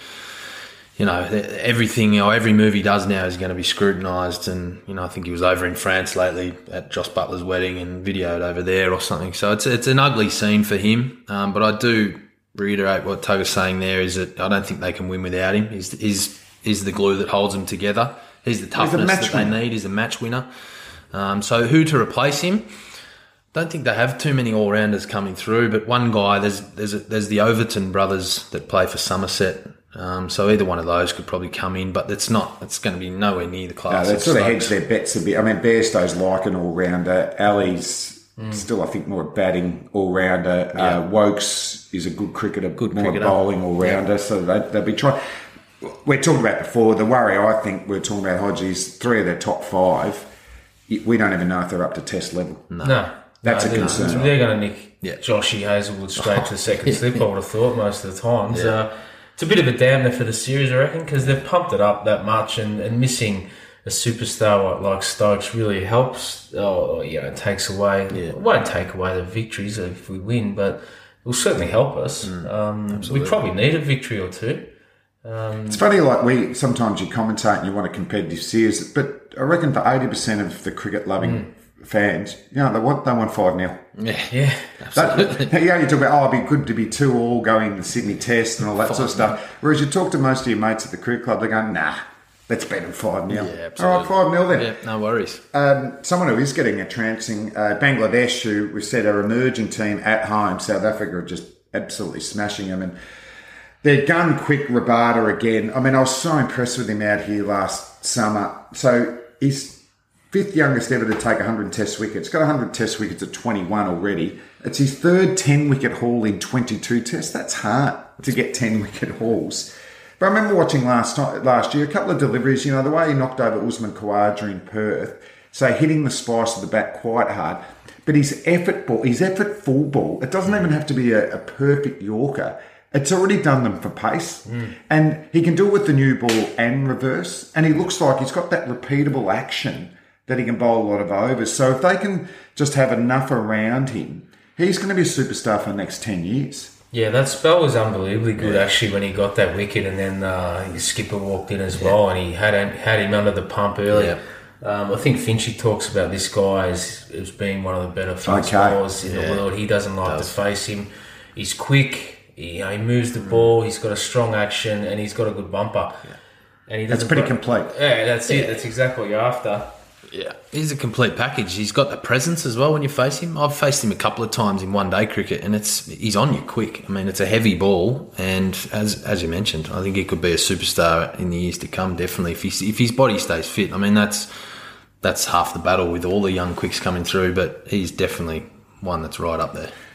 Speaker 3: you know, everything, you know, every move he does now is going to be scrutinised. And you know, I think he was over in France lately at Josh Butler's wedding and videoed over there or something. So it's it's an ugly scene for him. Um, but I do reiterate what Toga's saying there is that I don't think they can win without him. He's he's he's the glue that holds them together. He's the toughness
Speaker 4: He's
Speaker 3: that they need. He's a match winner. Um, so who to replace him? Don't think they have too many all-rounders coming through, but one guy, there's there's a, there's the Overton brothers that play for Somerset. Um, so either one of those could probably come in, but it's not. It's going to be nowhere near the class.
Speaker 4: No, they sort of
Speaker 3: Stokes.
Speaker 4: hedge their bets a bit. I mean, Bairstow's like an all-rounder. Ali's mm. still, I think, more a batting all-rounder.
Speaker 3: Yeah.
Speaker 4: Uh, Wokes is a good cricketer,
Speaker 3: good
Speaker 4: more
Speaker 3: cricketer.
Speaker 4: a bowling all-rounder. Yeah. So they, they'll be trying. We're talking about before, the worry I think we're talking about, Hodgie, is three of their top five. We don't even know if they're up to test level.
Speaker 5: No. no.
Speaker 4: That's
Speaker 5: no,
Speaker 4: a concern.
Speaker 5: They're, they're going to nick
Speaker 3: yeah.
Speaker 5: Joshy Hazelwood straight to the second slip, I would have thought, most of the times.
Speaker 3: Yeah.
Speaker 5: Uh, it's a bit of a damner for the series, I reckon, because they've pumped it up that much, and, and missing a superstar like Stokes really helps, or, you know, takes away,
Speaker 3: yeah.
Speaker 5: it won't take away the victories if we win, but it will certainly help us.
Speaker 3: Mm,
Speaker 5: um, we probably need a victory or two. Um,
Speaker 4: it's funny, like we sometimes you commentate and you want a competitive series, but I reckon for eighty percent of the cricket loving mm. fans, you know, they want they want five nil.
Speaker 3: Yeah,
Speaker 5: yeah,
Speaker 3: absolutely.
Speaker 4: That, you know, you talk about, oh, it'd be good to be two all going the Sydney Test and all that five sort of stuff. Nil. Whereas you talk to most of your mates at the cricket club, they go, nah, let's bet them five nil.
Speaker 3: Yeah,
Speaker 4: all right, five nil then.
Speaker 3: Yeah, no worries.
Speaker 4: Um, someone who is getting a trouncing, uh, Bangladesh, who we said are emerging team at home. South Africa are just absolutely smashing them, and their gun quick Rabada again. I mean, I was so impressed with him out here last summer. So he's fifth youngest ever to take one hundred test wickets. Got one hundred test wickets at twenty-one already. It's his third ten-wicket haul in twenty-two tests. That's hard to get ten-wicket hauls. But I remember watching last time, last year, a couple of deliveries, you know, the way he knocked over Usman Khawaja in Perth. So hitting the spice of the bat quite hard. But his effort ball, his effort full ball, it doesn't even have to be a, a perfect Yorker. It's already done them for pace. Mm. And he can do it with the new ball and reverse. And he looks like he's got that repeatable action that he can bowl a lot of overs. So if they can just have enough around him, he's going to be a superstar for the next ten years.
Speaker 5: Yeah, that spell was unbelievably good, yeah. actually, when he got that wicket, and then uh, his skipper walked in as yeah. well, and he had had him under the pump early. Yeah. Um, I think Finchy talks about this guy as, as being one of the better fast
Speaker 4: okay.
Speaker 5: bowlers in
Speaker 3: yeah.
Speaker 5: the world. He doesn't like
Speaker 3: Does.
Speaker 5: to face him. He's quick. He, you know, he moves the ball. He's got a strong action, and he's got a good bumper.
Speaker 3: Yeah.
Speaker 5: And he
Speaker 4: that's pretty
Speaker 5: play.
Speaker 4: complete.
Speaker 5: Yeah, that's
Speaker 3: yeah.
Speaker 5: it. That's exactly what you're after.
Speaker 3: Yeah, he's a complete package. He's got the presence as well when you face him. I've faced him a couple of times in one-day cricket, and it's he's on you quick. I mean, it's a heavy ball, and as as you mentioned, I think he could be a superstar in the years to come. Definitely, if he, if his body stays fit. I mean, that's that's half the battle with all the young quicks coming through. But he's definitely one that's right up there.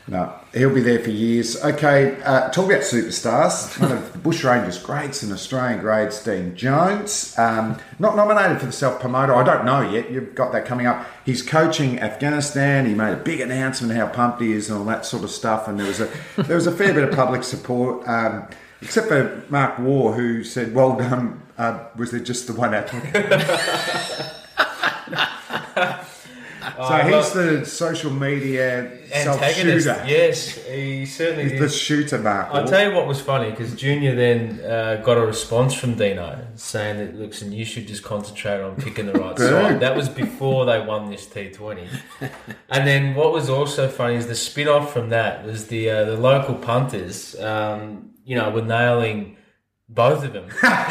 Speaker 4: No, he'll be there for years. Okay, uh, talk about superstars. One of the Bush Rangers greats and Australian grades, Dean Jones. Um, not nominated for the self-promoter. I don't know yet. You've got that coming up. He's coaching Afghanistan. He made a big announcement how pumped he is and all that sort of stuff. And there was a there was a fair bit of public support, um, except for Mark Waugh, who said, well done. Uh, was there just the one applicant? So
Speaker 5: Oh,
Speaker 4: he's
Speaker 5: well,
Speaker 4: the social media
Speaker 5: antagonist.
Speaker 4: self-shooter.
Speaker 5: Yes, he certainly
Speaker 4: He's
Speaker 5: did.
Speaker 4: the shooter, Mark.
Speaker 5: I'll
Speaker 4: Waugh.
Speaker 5: tell you what was funny, because Junior then uh, got a response from Dino saying that, looks, and you should just concentrate on picking the right
Speaker 4: Boom.
Speaker 5: side. That was before they won this T twenty. And then what was also funny is the spin-off from that was the uh, the local punters, um, you know, were nailing both of them.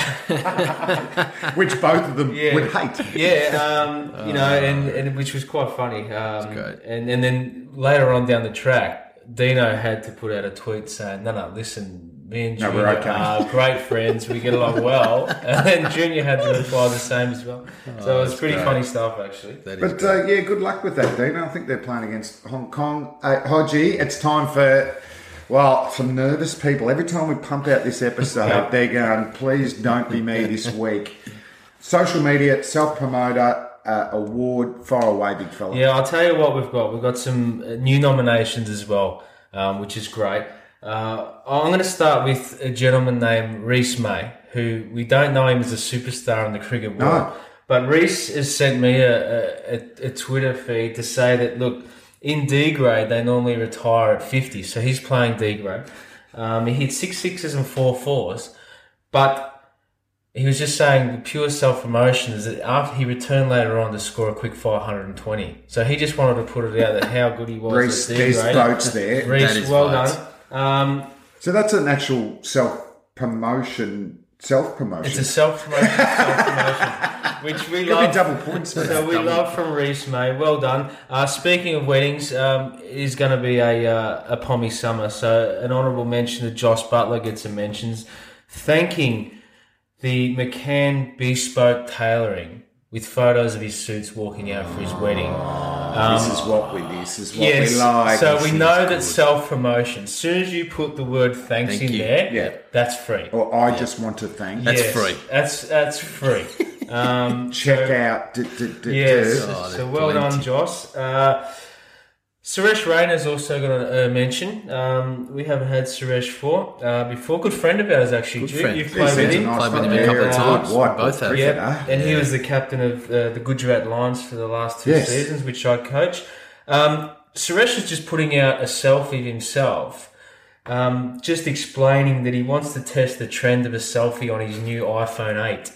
Speaker 4: Which both of them
Speaker 5: Yeah.
Speaker 4: would hate.
Speaker 5: Yeah, um, you know, and, and which was quite funny. Um,
Speaker 3: great.
Speaker 5: And and then later on down the track, Dino had to put out a tweet saying, "No, no, listen, me and
Speaker 4: No,
Speaker 5: Junior
Speaker 4: we're okay."
Speaker 5: are great friends. We get along well." And then Junior had to reply the same as well. So it was
Speaker 3: that's
Speaker 5: pretty
Speaker 3: great.
Speaker 5: funny stuff, actually.
Speaker 3: That is
Speaker 4: But
Speaker 3: great.
Speaker 4: uh, yeah, good luck with that, Dino. I think they're playing against Hong Kong. Uh, Hodgie, it's time for, well, some nervous people. Every time we pump out this episode, they're going, please don't be me this week. Social media, self-promoter, uh, award, far away, big fella.
Speaker 5: Yeah, I'll tell you what we've got. We've got some uh, new nominations as well, um, which is great. Uh, I'm going to start with a gentleman named Reece May, who we don't know him as a superstar in the cricket world.
Speaker 4: No.
Speaker 5: But Reece has sent me a, a, a Twitter feed to say that, look, in D grade, they normally retire at fifty, so he's playing D grade. Um, he hit six sixes and four fours, but he was just saying the pure self-promotion is that after he returned later on to score a quick five hundred twenty. So he just wanted to put it out that how good he was
Speaker 4: Reece,
Speaker 5: at D
Speaker 4: there's
Speaker 5: grade.
Speaker 4: votes there.
Speaker 3: That
Speaker 5: Reece,
Speaker 3: is
Speaker 5: well
Speaker 3: votes.
Speaker 5: done. Um,
Speaker 4: So that's an actual self-promotion, self-promotion.
Speaker 5: it's a self-promotion, self-promotion, which we
Speaker 4: Could
Speaker 5: love.
Speaker 4: be double points for
Speaker 5: So
Speaker 4: that.
Speaker 5: we love from Reece, May. Well done. Uh, speaking of weddings, um, it is going to be a uh, a pommy summer. So an honourable mention to Josh Butler gets some mentions, thanking the McCann Bespoke Tailoring with photos of his suits walking out for his wedding. Um,
Speaker 4: This is what we, this is what
Speaker 5: yes,
Speaker 4: we like.
Speaker 5: so
Speaker 4: This
Speaker 5: we
Speaker 4: is
Speaker 5: know that
Speaker 4: good.
Speaker 5: self-promotion, as soon as you put the word thanks
Speaker 3: Thank
Speaker 5: in
Speaker 3: you.
Speaker 5: there,
Speaker 4: Yeah.
Speaker 5: that's free.
Speaker 4: Or I just want to thank.
Speaker 3: That's
Speaker 5: Yes,
Speaker 3: free.
Speaker 5: That's that's free. Um,
Speaker 4: Check
Speaker 5: so-
Speaker 4: out. D- d- d-
Speaker 5: Yes.
Speaker 4: d-
Speaker 3: Oh,
Speaker 5: so
Speaker 3: there's
Speaker 5: well done,
Speaker 3: plenty.
Speaker 5: Joss. Uh, Suresh Rainer's also got a, a mention. Um, we haven't had Suresh for uh, before. Good friend of ours, actually.
Speaker 3: Good
Speaker 5: Duke.
Speaker 3: friend.
Speaker 5: You've
Speaker 4: He
Speaker 5: played
Speaker 4: seems
Speaker 5: with
Speaker 4: a
Speaker 5: him.
Speaker 4: nice
Speaker 3: Played with
Speaker 4: fella.
Speaker 3: him a couple of
Speaker 4: Yeah,
Speaker 3: times.
Speaker 4: White,
Speaker 3: Both have.
Speaker 4: cricket,
Speaker 5: Yeah,
Speaker 4: eh?
Speaker 5: and he
Speaker 3: Yeah.
Speaker 5: was the captain of uh, the Gujarat Lions for the last two
Speaker 4: Yes.
Speaker 5: seasons, which I coach. Um, Suresh is just putting out a selfie of himself, um, just explaining that he wants to test the trend of a selfie on his new iPhone eight.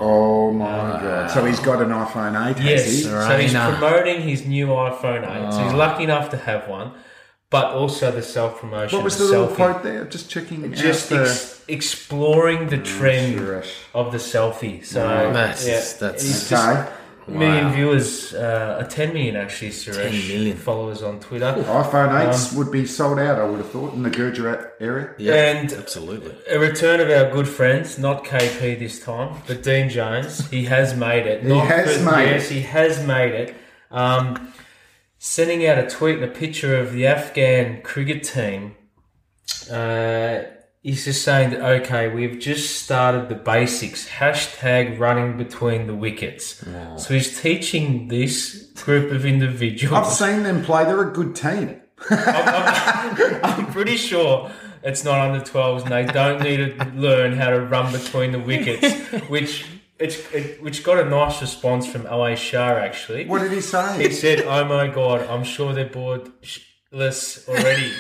Speaker 4: Oh my god! So he's got an iPhone eight, has
Speaker 5: Yes,
Speaker 4: he?
Speaker 5: so he's
Speaker 3: Rainer.
Speaker 5: promoting his new iPhone eight. So he's lucky enough to have one, but also the self-promotion.
Speaker 4: What was the
Speaker 5: of
Speaker 4: little
Speaker 5: selfie.
Speaker 4: quote there? Just checking
Speaker 5: Just
Speaker 4: out the.
Speaker 5: ex- exploring the trend
Speaker 4: Suresh.
Speaker 5: of the selfie. So
Speaker 3: That's-
Speaker 5: yeah,
Speaker 3: that's-
Speaker 5: he's just
Speaker 4: Okay.
Speaker 5: million
Speaker 3: Wow.
Speaker 5: viewers, uh, a ten million actually. Suresh,
Speaker 3: ten million.
Speaker 5: followers on Twitter.
Speaker 4: iPhone eights
Speaker 5: Um,
Speaker 4: would be sold out, I would have thought, in the Gujarat area.
Speaker 3: Yeah,
Speaker 5: And-
Speaker 3: absolutely.
Speaker 5: A return of our good friends, not K P this time, but Dean Jones. He has made it.
Speaker 4: He
Speaker 5: Not
Speaker 4: has
Speaker 5: for-
Speaker 4: made
Speaker 5: Yes,
Speaker 4: it.
Speaker 5: he has made it. Um, sending out a tweet and a picture of the Afghan cricket team. Uh, he's just saying that, okay, we've just started the basics. Hashtag running between the wickets. So he's teaching this group of individuals.
Speaker 4: I've seen them play. They're a good team.
Speaker 5: I'm pretty sure it's not under twelves, and they don't need to learn how to run between the wickets, which it's it, which got a nice response from O A Shah actually.
Speaker 4: What did he
Speaker 5: He
Speaker 4: say?
Speaker 5: said, "Oh my god, I'm sure they're boardless already."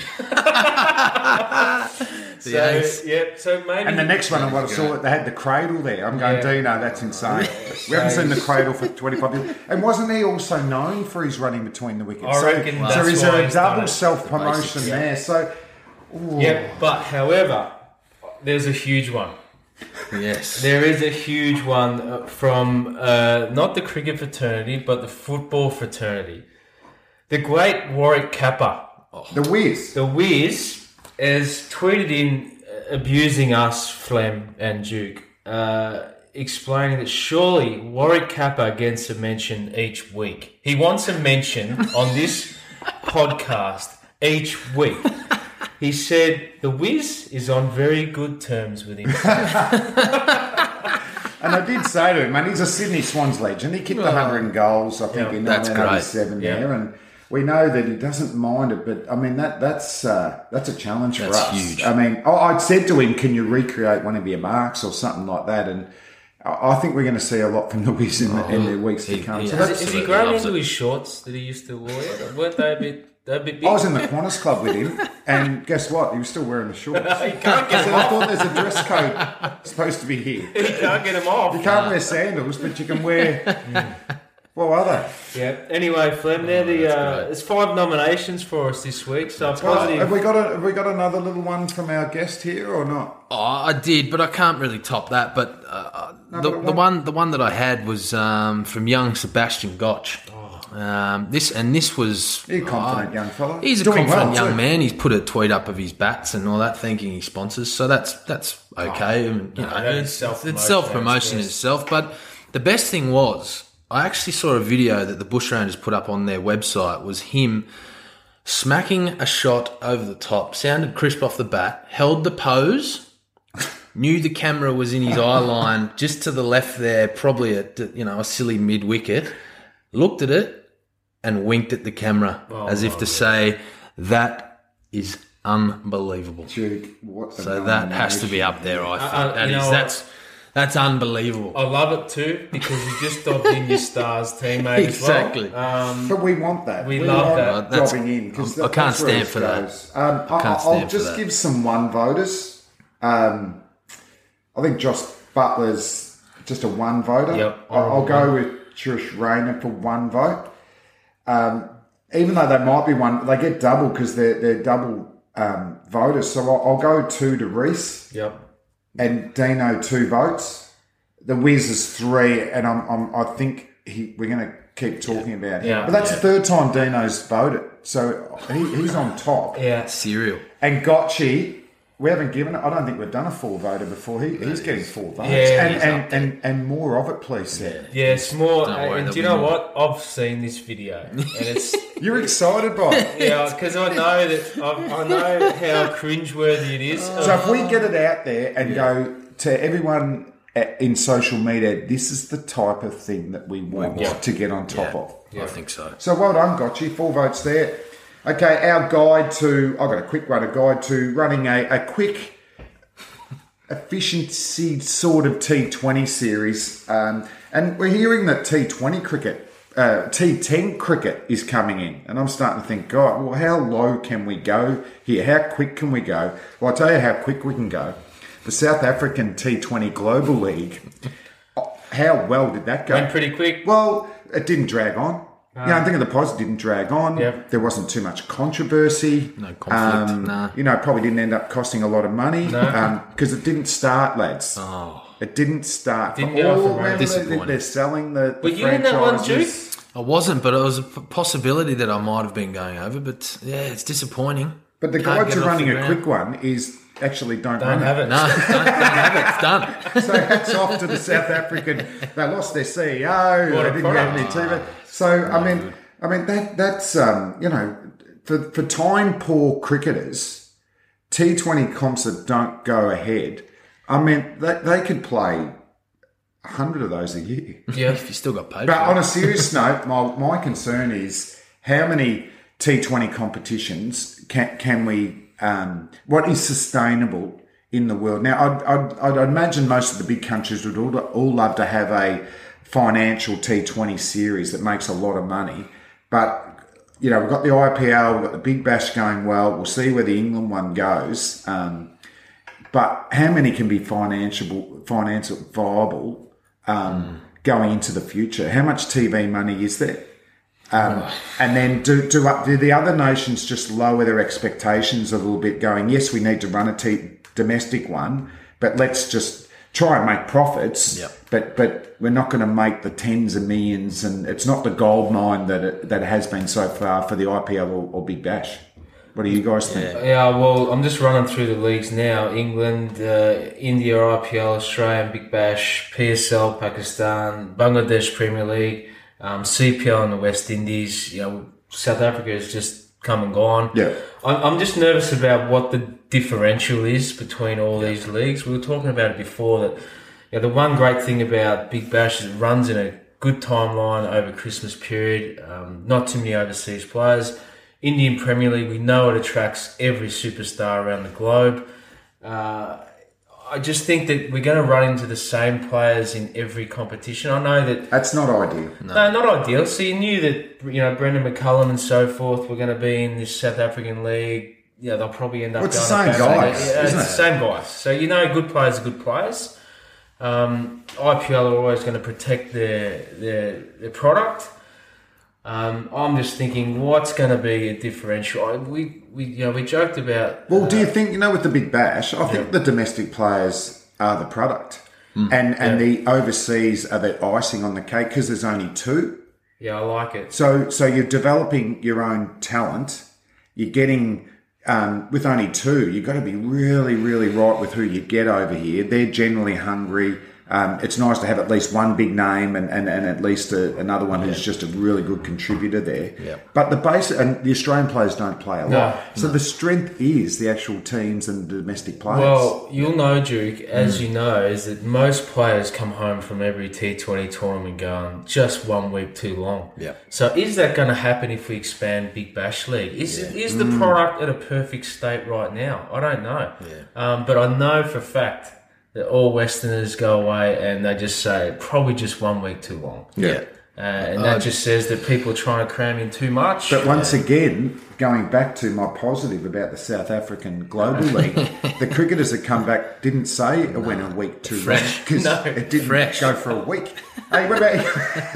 Speaker 3: The ace.
Speaker 5: So yeah, so maybe
Speaker 4: And the next one, I would have saw it. They had the cradle there. I'm going,
Speaker 5: Yeah.
Speaker 4: Dino, that's insane. We haven't seen the cradle for twenty-five years. And wasn't he also known for his running between the wickets?
Speaker 5: I
Speaker 4: so,
Speaker 5: reckon
Speaker 4: so
Speaker 5: that's
Speaker 4: is
Speaker 5: why
Speaker 4: there a
Speaker 5: he's done
Speaker 4: double
Speaker 5: it.
Speaker 4: self-promotion
Speaker 3: Basics.
Speaker 4: there? So, ooh.
Speaker 5: Yeah, but however, there's a huge one.
Speaker 3: Yes.
Speaker 5: There is a huge one uh, from uh, not the cricket fraternity, but the football fraternity. The great Warwick Kappa,
Speaker 4: the whiz.
Speaker 5: the Wiz, has tweeted in uh, abusing us, Flem and Duke, uh, explaining that surely Warwick Kappa gets a mention each week. He wants a mention on this podcast each week. He said the Wiz is on very good terms with him.
Speaker 4: And I did say to him, man, he's a Sydney Swans legend. He kicked one hundred goals, I think,
Speaker 5: Yeah,
Speaker 4: in
Speaker 3: that's
Speaker 4: nineteen eighty-seven
Speaker 5: great.
Speaker 4: there.
Speaker 5: Yeah.
Speaker 4: And we know that he doesn't mind it, but, I mean, that that's uh, that's a challenge for
Speaker 3: That's
Speaker 4: us.
Speaker 3: huge.
Speaker 4: I mean, I, I'd said to him, can you recreate one of your marks or something like that? And I I think we're going to see a lot from the Wiz in, the, in the weeks
Speaker 3: he-
Speaker 4: to come.
Speaker 3: he
Speaker 4: So
Speaker 3: has
Speaker 4: that's-
Speaker 5: Is he
Speaker 3: Absolutely
Speaker 5: grown
Speaker 3: loves
Speaker 5: into
Speaker 3: it.
Speaker 5: his shorts that he used to wear? Weren't they a bit, they a bit big?
Speaker 4: I was in the Qantas Club with him, and guess what? He was still wearing the shorts.
Speaker 5: You can't get
Speaker 4: So
Speaker 5: him
Speaker 4: I
Speaker 5: off.
Speaker 4: thought there's a dress code supposed to be here.
Speaker 5: You can't get him off.
Speaker 4: You can't wear sandals, but you can wear. What are they?
Speaker 5: Yeah. Anyway, Flem, there the
Speaker 3: that's
Speaker 5: uh,
Speaker 3: great.
Speaker 5: there's five nominations for us this week. So
Speaker 4: Oh,
Speaker 5: positive.
Speaker 4: have we got a, have we got another little one from our guest here or not?
Speaker 3: Oh, I did, but I can't really top that. But uh,
Speaker 4: No,
Speaker 3: the,
Speaker 4: but
Speaker 3: the
Speaker 4: what-
Speaker 3: one, the one that I had was um, from young Sebastian Gotch. Um, this and this was
Speaker 4: He's a confident
Speaker 3: oh,
Speaker 4: young fella.
Speaker 3: He's a
Speaker 4: Doing
Speaker 3: confident
Speaker 4: well,
Speaker 3: young
Speaker 4: too.
Speaker 3: man. He's put a tweet up of his bats and all that, thanking his sponsors. So that's that's okay. I mean, you know,
Speaker 5: that is
Speaker 3: it's,
Speaker 5: self-promotion
Speaker 3: it's self promotion
Speaker 5: at its
Speaker 3: itself. But the best thing was, I actually saw a video that the Bushrangers put up on their website. Was him smacking a shot over the top, sounded crisp off the bat, held the pose. Knew the camera was in his eye line, just to the left there, probably at you know a silly mid wicket. Looked at it and winked at the camera
Speaker 5: Oh,
Speaker 3: as if to say that is unbelievable.
Speaker 4: Duke, what a
Speaker 3: So that has to be
Speaker 4: nomination.
Speaker 3: up there. I think
Speaker 5: uh,
Speaker 3: that
Speaker 5: you
Speaker 3: is
Speaker 5: know
Speaker 3: that's that's unbelievable.
Speaker 5: I love it too because you just dobbed in your Stars teammate
Speaker 3: Exactly.
Speaker 5: as well. Um,
Speaker 4: But we want that.
Speaker 5: We love
Speaker 4: want
Speaker 5: that.
Speaker 3: That's-
Speaker 4: Dropping in because
Speaker 3: I can't stand for that.
Speaker 4: Um, I,
Speaker 3: can't
Speaker 4: I'll
Speaker 3: stand for
Speaker 4: just
Speaker 3: that.
Speaker 4: give some one voters. Um, I think Josh Butler's just a one voter.
Speaker 5: Yep,
Speaker 4: I'll, I'll
Speaker 5: honourable
Speaker 4: go with Trish Rayner for one vote. Um, even though they might be one, they get double because they're they're double um, voters. So I'll, I'll go two to Reese
Speaker 5: yep.
Speaker 4: and Dino two votes. The Wiz is three, and I'm, I'm I think he we're going to keep talking about him.
Speaker 5: Yeah.
Speaker 4: But that's
Speaker 3: Yeah.
Speaker 4: the third time Dino's voted, so he, he's on top.
Speaker 5: Yeah.
Speaker 3: Cereal.
Speaker 4: And Gotchi, we haven't given it. I don't think we've done a four voter before. He, he's getting four votes,
Speaker 5: Yeah,
Speaker 4: and,
Speaker 5: he's
Speaker 4: and,
Speaker 3: up there.
Speaker 4: and and more of it, please, Seth.
Speaker 5: Yes, more.
Speaker 3: Don't worry,
Speaker 5: And
Speaker 3: there'll
Speaker 5: do you
Speaker 3: be
Speaker 5: know
Speaker 3: more.
Speaker 5: what? I've seen this video, and it's
Speaker 4: You're excited by it.
Speaker 5: yeah, because I know that I, I know how cringeworthy it is.
Speaker 4: So if we get it out there and go to everyone at, in social media, this is the type of thing that we want
Speaker 3: Yeah.
Speaker 4: to get on top
Speaker 3: Yeah.
Speaker 4: of.
Speaker 3: I think so.
Speaker 4: So well done, Gotchi. Four votes there. Okay, our guide to, I've got a quick one, a guide to running a, a quick efficiency sort of T twenty series. Um, and we're hearing that T twenty cricket, uh, T ten cricket is coming in. And I'm starting to think, God, well, how low can we go here? How quick can we go? Well, I'll tell you how quick we can go. The South African T twenty Global League, how well did that go?
Speaker 5: Went pretty quick.
Speaker 4: Well, it didn't drag on. you know, I think of the positive didn't drag on.
Speaker 5: Yep.
Speaker 4: There wasn't too much controversy.
Speaker 3: No conflict,
Speaker 4: Um,
Speaker 3: nah.
Speaker 4: You know, probably didn't end up costing a lot of money because it didn't start, lads.
Speaker 3: Oh,
Speaker 4: It didn't start.
Speaker 5: Didn't
Speaker 4: For
Speaker 5: get off the
Speaker 4: all-
Speaker 5: ground.
Speaker 4: remember they-
Speaker 3: Disappointing.
Speaker 4: They're selling the, the
Speaker 5: Were you in that one,
Speaker 4: franchises.
Speaker 3: I wasn't, but it was a p- possibility that I might have been going over. But yeah, it's disappointing.
Speaker 4: But the
Speaker 3: Can't
Speaker 4: guide
Speaker 3: get
Speaker 4: to
Speaker 3: it off
Speaker 4: running
Speaker 3: the
Speaker 4: a
Speaker 3: ground.
Speaker 4: quick one is actually don't,
Speaker 5: Don't
Speaker 4: run
Speaker 5: have it.
Speaker 3: No, don't, don't have it. It's done.
Speaker 4: So hats off to the South African. They lost their C E O.
Speaker 5: What
Speaker 4: They
Speaker 5: a
Speaker 4: didn't have any
Speaker 5: product.
Speaker 4: T V. So I mean, I mean that that's um, you know, for for time poor cricketers, T twenty comps that don't go ahead. I mean, they they could play a hundred of those a year.
Speaker 5: Yeah.
Speaker 3: If you still got paid
Speaker 4: But
Speaker 3: for
Speaker 4: on
Speaker 3: it.
Speaker 4: a serious note, my my concern is how many T twenty competitions can can we? Um, what is sustainable in the world? Now, I'd, I'd, I'd imagine most of the big countries would all, all love to have a financial T twenty series that makes a lot of money. But, you know, we've got the I P L, we've got the Big Bash going well. We'll see where the England one goes. Um, but how many can be financial, financial viable um, going into the future? How much T V money is there? Um, and then do do, up, do the other nations just lower their expectations a little bit, going, yes, we need to run a t- domestic one, but let's just try and make profits.
Speaker 3: Yep.
Speaker 4: But but we're not going to make the tens of millions, and it's not the gold mine that it, that it has been so far for the I P L or, or Big Bash. What do you guys think?
Speaker 5: Yeah, well, I'm just running through the leagues now. England, uh, India, I P L, Australia, Big Bash, P S L, Pakistan, Bangladesh Premier League, um, C P L in the West Indies. You know, South Africa is just come and gone.
Speaker 4: Yeah.
Speaker 5: I'm, I'm just nervous about what the differential is between all these leagues. We were talking about it before that, you know, the one great thing about Big Bash is it runs in a good timeline over Christmas period. Um, not too many overseas players. Indian Premier League, we know it attracts every superstar around the globe. Uh, I just think that we're going to run into the same players in every competition. I know that
Speaker 4: That's not ideal.
Speaker 5: no. no, not ideal. So you knew that, you know, Brendan McCullum and so forth were going to be in this South African league. Yeah, they'll probably end up.
Speaker 4: Well, it's
Speaker 5: going
Speaker 4: the same
Speaker 5: up
Speaker 4: guys,
Speaker 5: Yeah, it's
Speaker 4: isn't
Speaker 5: the
Speaker 4: it?
Speaker 5: same guys. So you know, good players are good players. Um, I P L are always going to protect their their their product. Um, I'm just thinking, what's going to be a differential? I- We we you know we joked about.
Speaker 4: Well, do you think, you know, with the Big Bash, I think the domestic players are the product. And and the overseas are the icing on the cake because there's only two.
Speaker 5: Yeah, I like it.
Speaker 4: So so you're developing your own talent. You're getting, um, with only two, you've got to be really, really right with who you get over here. They're generally hungry. Um, it's nice to have at least one big name and, and, and at least a, another one who's just a really good contributor there.
Speaker 3: Yeah.
Speaker 4: But the base and the Australian players don't play a lot.
Speaker 5: No,
Speaker 4: so the strength is the actual teams and the domestic players.
Speaker 5: Well, you'll know, Duke, as you know, is that most players come home from every T twenty tournament going just one week too long.
Speaker 3: Yeah.
Speaker 5: So is that going to happen if we expand Big Bash League? Is is the product at a perfect state right now? I don't know.
Speaker 3: Yeah.
Speaker 5: Um, but I know for a fact that all Westerners go away and they just say probably just one week too long.
Speaker 3: Yeah.
Speaker 5: Uh, and that just says that people are trying to cram in too much.
Speaker 4: But once again, going back to my positive about the South African Global League, the cricketers that come back didn't say it went a week too
Speaker 3: Fresh.
Speaker 4: long because
Speaker 5: No.
Speaker 4: it didn't
Speaker 3: Fresh.
Speaker 4: go for a week. Hey, what about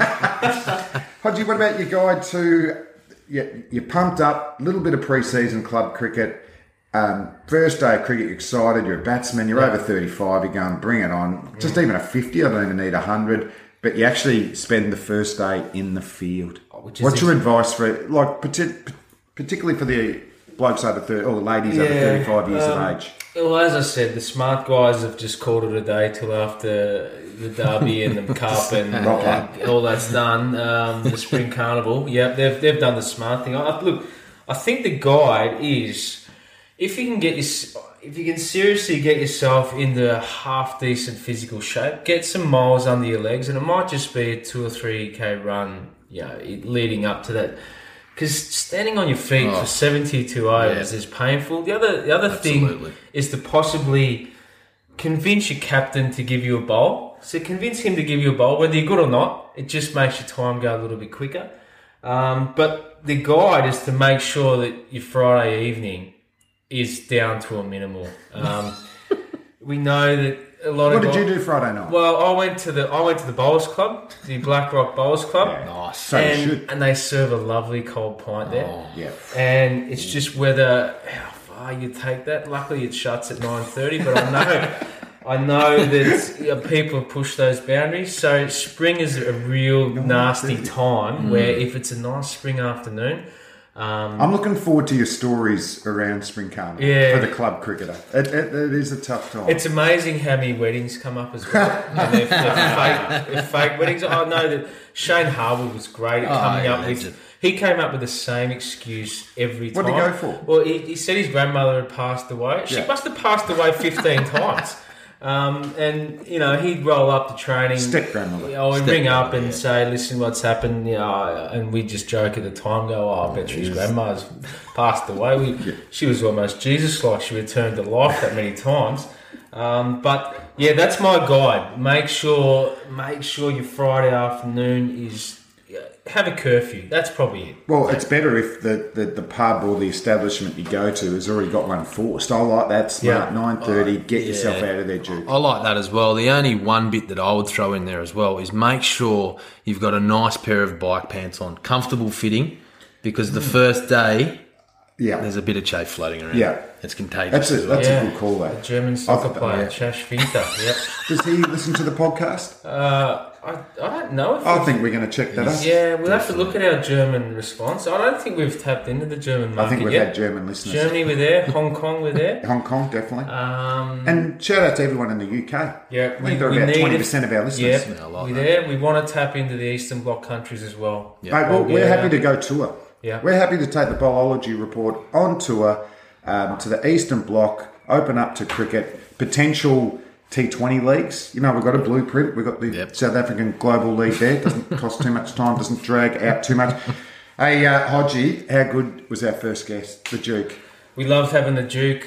Speaker 4: Hodgie? What about your guide to you? You pumped up a little bit of pre-season club cricket. Um, first day of cricket, you're excited. You're a batsman. You're over thirty-five. You're going, bring it on. Just even a fifty. I don't even need a hundred. But you actually spend the first day in the field.
Speaker 5: which is
Speaker 4: What's your
Speaker 5: ex-
Speaker 4: advice for, like, parti- particularly for the blokes over thirty, or the ladies over
Speaker 5: Yeah,
Speaker 4: thirty-five years
Speaker 5: um,
Speaker 4: of age?
Speaker 5: Well, as I said, the smart guys have just called it a day till after the derby and the cup and, and all that's done. Um, the spring carnival, yeah, they've they've done the smart thing. I, look, I think the guide is if you can get your, if you can seriously get yourself into half decent physical shape, get some miles under your legs, and it might just be a two or three k run, you know, leading up to that. Because standing on your feet
Speaker 3: Oh.
Speaker 5: for seventy-two overs
Speaker 3: Yeah.
Speaker 5: is painful. The other the other
Speaker 3: Absolutely.
Speaker 5: thing is to possibly convince your captain to give you a bowl. So convince him to give you a bowl, whether you're good or not. It just makes your time go a little bit quicker. Um, but the guide is to make sure that your Friday evening is down to a minimal. Um, we know that a lot
Speaker 4: What
Speaker 5: of
Speaker 4: did
Speaker 5: guys-
Speaker 4: you do Friday night?
Speaker 5: Well, I went to the I went to the Bowls Club, the Black Rock Bowls Club.
Speaker 3: Nice.
Speaker 4: So you
Speaker 5: and,
Speaker 4: should.
Speaker 5: and they serve a lovely cold pint there.
Speaker 3: Oh.
Speaker 4: Yeah.
Speaker 5: And it's just whether how far you take that. Luckily, it shuts at nine thirty, but I know I know that you know, people push those boundaries. So spring is a real nasty time where if it's a nice spring afternoon, um,
Speaker 4: I'm looking forward to your stories around Spring Carnival
Speaker 5: Yeah.
Speaker 4: for the club cricketer. It, it, it is a tough time.
Speaker 5: it's amazing how many weddings come up as well. And they're, they're, fake, they're fake weddings. I know that Shane Harwood was great at
Speaker 3: Oh,
Speaker 5: coming
Speaker 3: yeah,
Speaker 5: up with.
Speaker 3: legend.
Speaker 5: He came up with the same excuse every time.
Speaker 4: What did he go for?
Speaker 5: Well, he, he said his grandmother had passed away. She
Speaker 4: Yeah.
Speaker 5: must have passed away fifteen times. Um, and, you know, he'd roll up to training.
Speaker 4: Step-grandmother.
Speaker 5: I would ring up
Speaker 3: Step-grandmother,
Speaker 5: and
Speaker 3: yeah.
Speaker 5: say, listen, what's happened? You know, and we just joke at the time, go, oh, I bet his grandma's passed away. We, She was almost Jesus-like. She returned to life that many times. Um, but, yeah, that's my guide. Make sure, make sure your Friday afternoon is... Have a curfew. That's probably it.
Speaker 4: Well, it's better if the, the, the pub or the establishment you go to has already got one forced. I like that. Smart.
Speaker 5: Yeah.
Speaker 4: nine thirty. Get
Speaker 3: yeah.
Speaker 4: yourself out of there, Duke.
Speaker 3: I like that as well. The only one bit that I would throw in there as well is make sure you've got a nice pair of bike pants on, comfortable fitting, because the first day
Speaker 4: Yeah.
Speaker 3: there's a bit of chafe floating around.
Speaker 4: Yeah.
Speaker 3: It's contagious.
Speaker 4: That's a,
Speaker 3: as well.
Speaker 4: that's
Speaker 5: Yeah.
Speaker 4: a good call, that.
Speaker 5: German soccer
Speaker 4: thought-
Speaker 5: player,
Speaker 4: yeah.
Speaker 5: Chash Winter. Yep.
Speaker 4: Does he listen to the podcast?
Speaker 5: Uh, I, I don't know if
Speaker 4: I
Speaker 5: we've-
Speaker 4: think we're going to check that out.
Speaker 5: Yeah, we'll have to look at our German response. I don't think we've tapped into the German market
Speaker 4: I think we've
Speaker 5: yet.
Speaker 4: had German listeners.
Speaker 5: Germany, we're there. Hong Kong, we're there.
Speaker 4: Hong Kong, definitely.
Speaker 5: Um,
Speaker 4: and shout out to everyone in the U K.
Speaker 5: yeah,
Speaker 4: We've got about twenty percent of our listeners.
Speaker 5: Yeah,
Speaker 3: Yeah, I like
Speaker 5: we're
Speaker 3: that.
Speaker 5: there. We want to tap into the Eastern Bloc countries as well.
Speaker 3: Yeah.
Speaker 4: Mate, well, we're
Speaker 5: Yeah.
Speaker 4: happy to go tour.
Speaker 5: Yeah.
Speaker 4: We're happy to take the Bowlology Report on tour um, to the Eastern Bloc, open up to cricket, potential T twenty leagues. You know, we've got a blueprint. We've got the
Speaker 3: Yep.
Speaker 4: South African Global League there. Doesn't cost too much time, doesn't drag out too much. Hey, uh, Hodgie, how good was our first guest, the Duke?
Speaker 5: We loved having the Duke.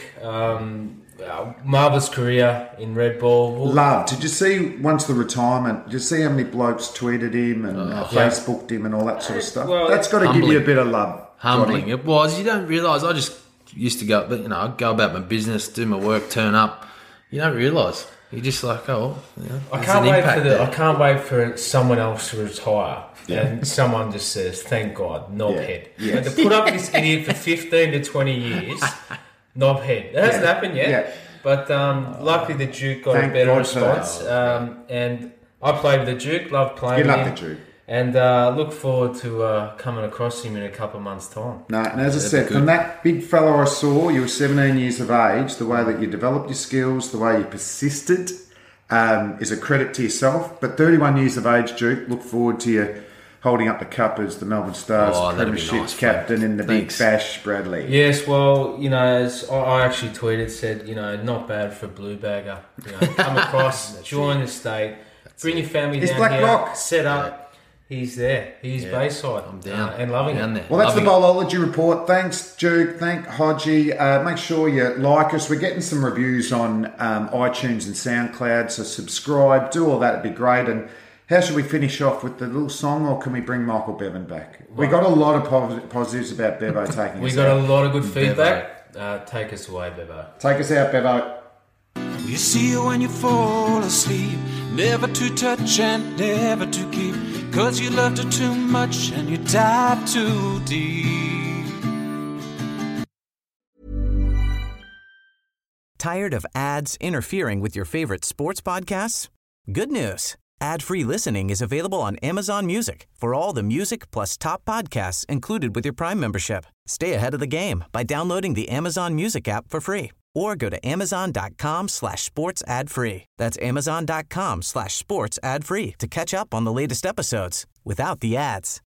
Speaker 5: Um, uh, marvellous career in red ball. We'll,
Speaker 4: Love. Did you see, once the retirement, did you see how many blokes tweeted him and uh,
Speaker 5: yeah.
Speaker 4: Facebooked him and all that sort of stuff?
Speaker 5: Well,
Speaker 4: That's got to give
Speaker 3: humbling.
Speaker 4: you a bit of love.
Speaker 3: Humbling.
Speaker 4: Johnny.
Speaker 3: It was. You don't realise. I just used to go, but you know, I'd go about my business, do my work, turn up. You don't realise. You're just like, oh, you know,
Speaker 5: I
Speaker 3: there's
Speaker 5: can't
Speaker 3: an
Speaker 5: wait
Speaker 3: impact
Speaker 5: for the.
Speaker 3: there.
Speaker 5: I can't wait for someone else to retire, and someone just says, "Thank God, knobhead."
Speaker 4: Yeah.
Speaker 5: And to put up with this idiot for fifteen to twenty years, knobhead. That hasn't
Speaker 4: Yeah.
Speaker 5: happened yet.
Speaker 4: Yeah.
Speaker 5: But um, luckily, the Duke got
Speaker 4: Thank
Speaker 5: a better
Speaker 4: God for that.
Speaker 5: response, um, and I played with the Duke. Loved playing
Speaker 4: You
Speaker 5: with
Speaker 4: love
Speaker 5: him,
Speaker 4: the Duke.
Speaker 5: and uh, look forward to uh, coming across him in a couple of months' time.
Speaker 4: No, and as I said, from that big fellow I saw, you were seventeen years of age, the way that you developed your skills, the way you persisted, um, is a credit to yourself. But thirty-one years of age, Duke, look forward to you holding up the cup as the Melbourne Stars
Speaker 3: Oh, that'd be
Speaker 4: Premiership
Speaker 3: nice, Frank.
Speaker 4: captain in the
Speaker 3: Thanks.
Speaker 4: big bash, Bradley.
Speaker 5: Yes, well, you know, as I- I actually tweeted, said, you know, not bad for a blue bagger. You know, come across, join the state, bring your family
Speaker 4: It's
Speaker 5: down
Speaker 4: Black
Speaker 5: here,
Speaker 4: Rock.
Speaker 5: set up. He's there. He's Bayside.
Speaker 3: I'm down.
Speaker 5: uh, and loving
Speaker 3: down
Speaker 5: it.
Speaker 3: there.
Speaker 4: Well, that's
Speaker 3: Loving
Speaker 4: the
Speaker 3: it.
Speaker 4: Bowlology Report. Thanks, Duke. Thank Hodgie. Uh, make sure you like us. We're getting some reviews on um, iTunes and SoundCloud, so subscribe. Do all that. It'd be great. And how should we finish off with the little song, or can we bring Michael Bevan back? We got a lot of pos- positives about Bevo taking
Speaker 5: We
Speaker 4: us
Speaker 5: got
Speaker 4: out.
Speaker 5: a lot of good feedback. Uh, take us away, Bevo.
Speaker 4: Take us out, Bevo.
Speaker 6: You see her when you fall asleep, never to touch and never to keep, 'cause you loved her too much and you dive too deep.
Speaker 7: Tired of ads interfering with your favorite sports podcasts? Good news. Ad-free listening is available on Amazon Music for all the music plus top podcasts included with your Prime membership. Stay ahead of the game by downloading the Amazon Music app for free or go to amazon.com slash sports ad free. That's amazon.com slash sports ad free to catch up on the latest episodes without the ads.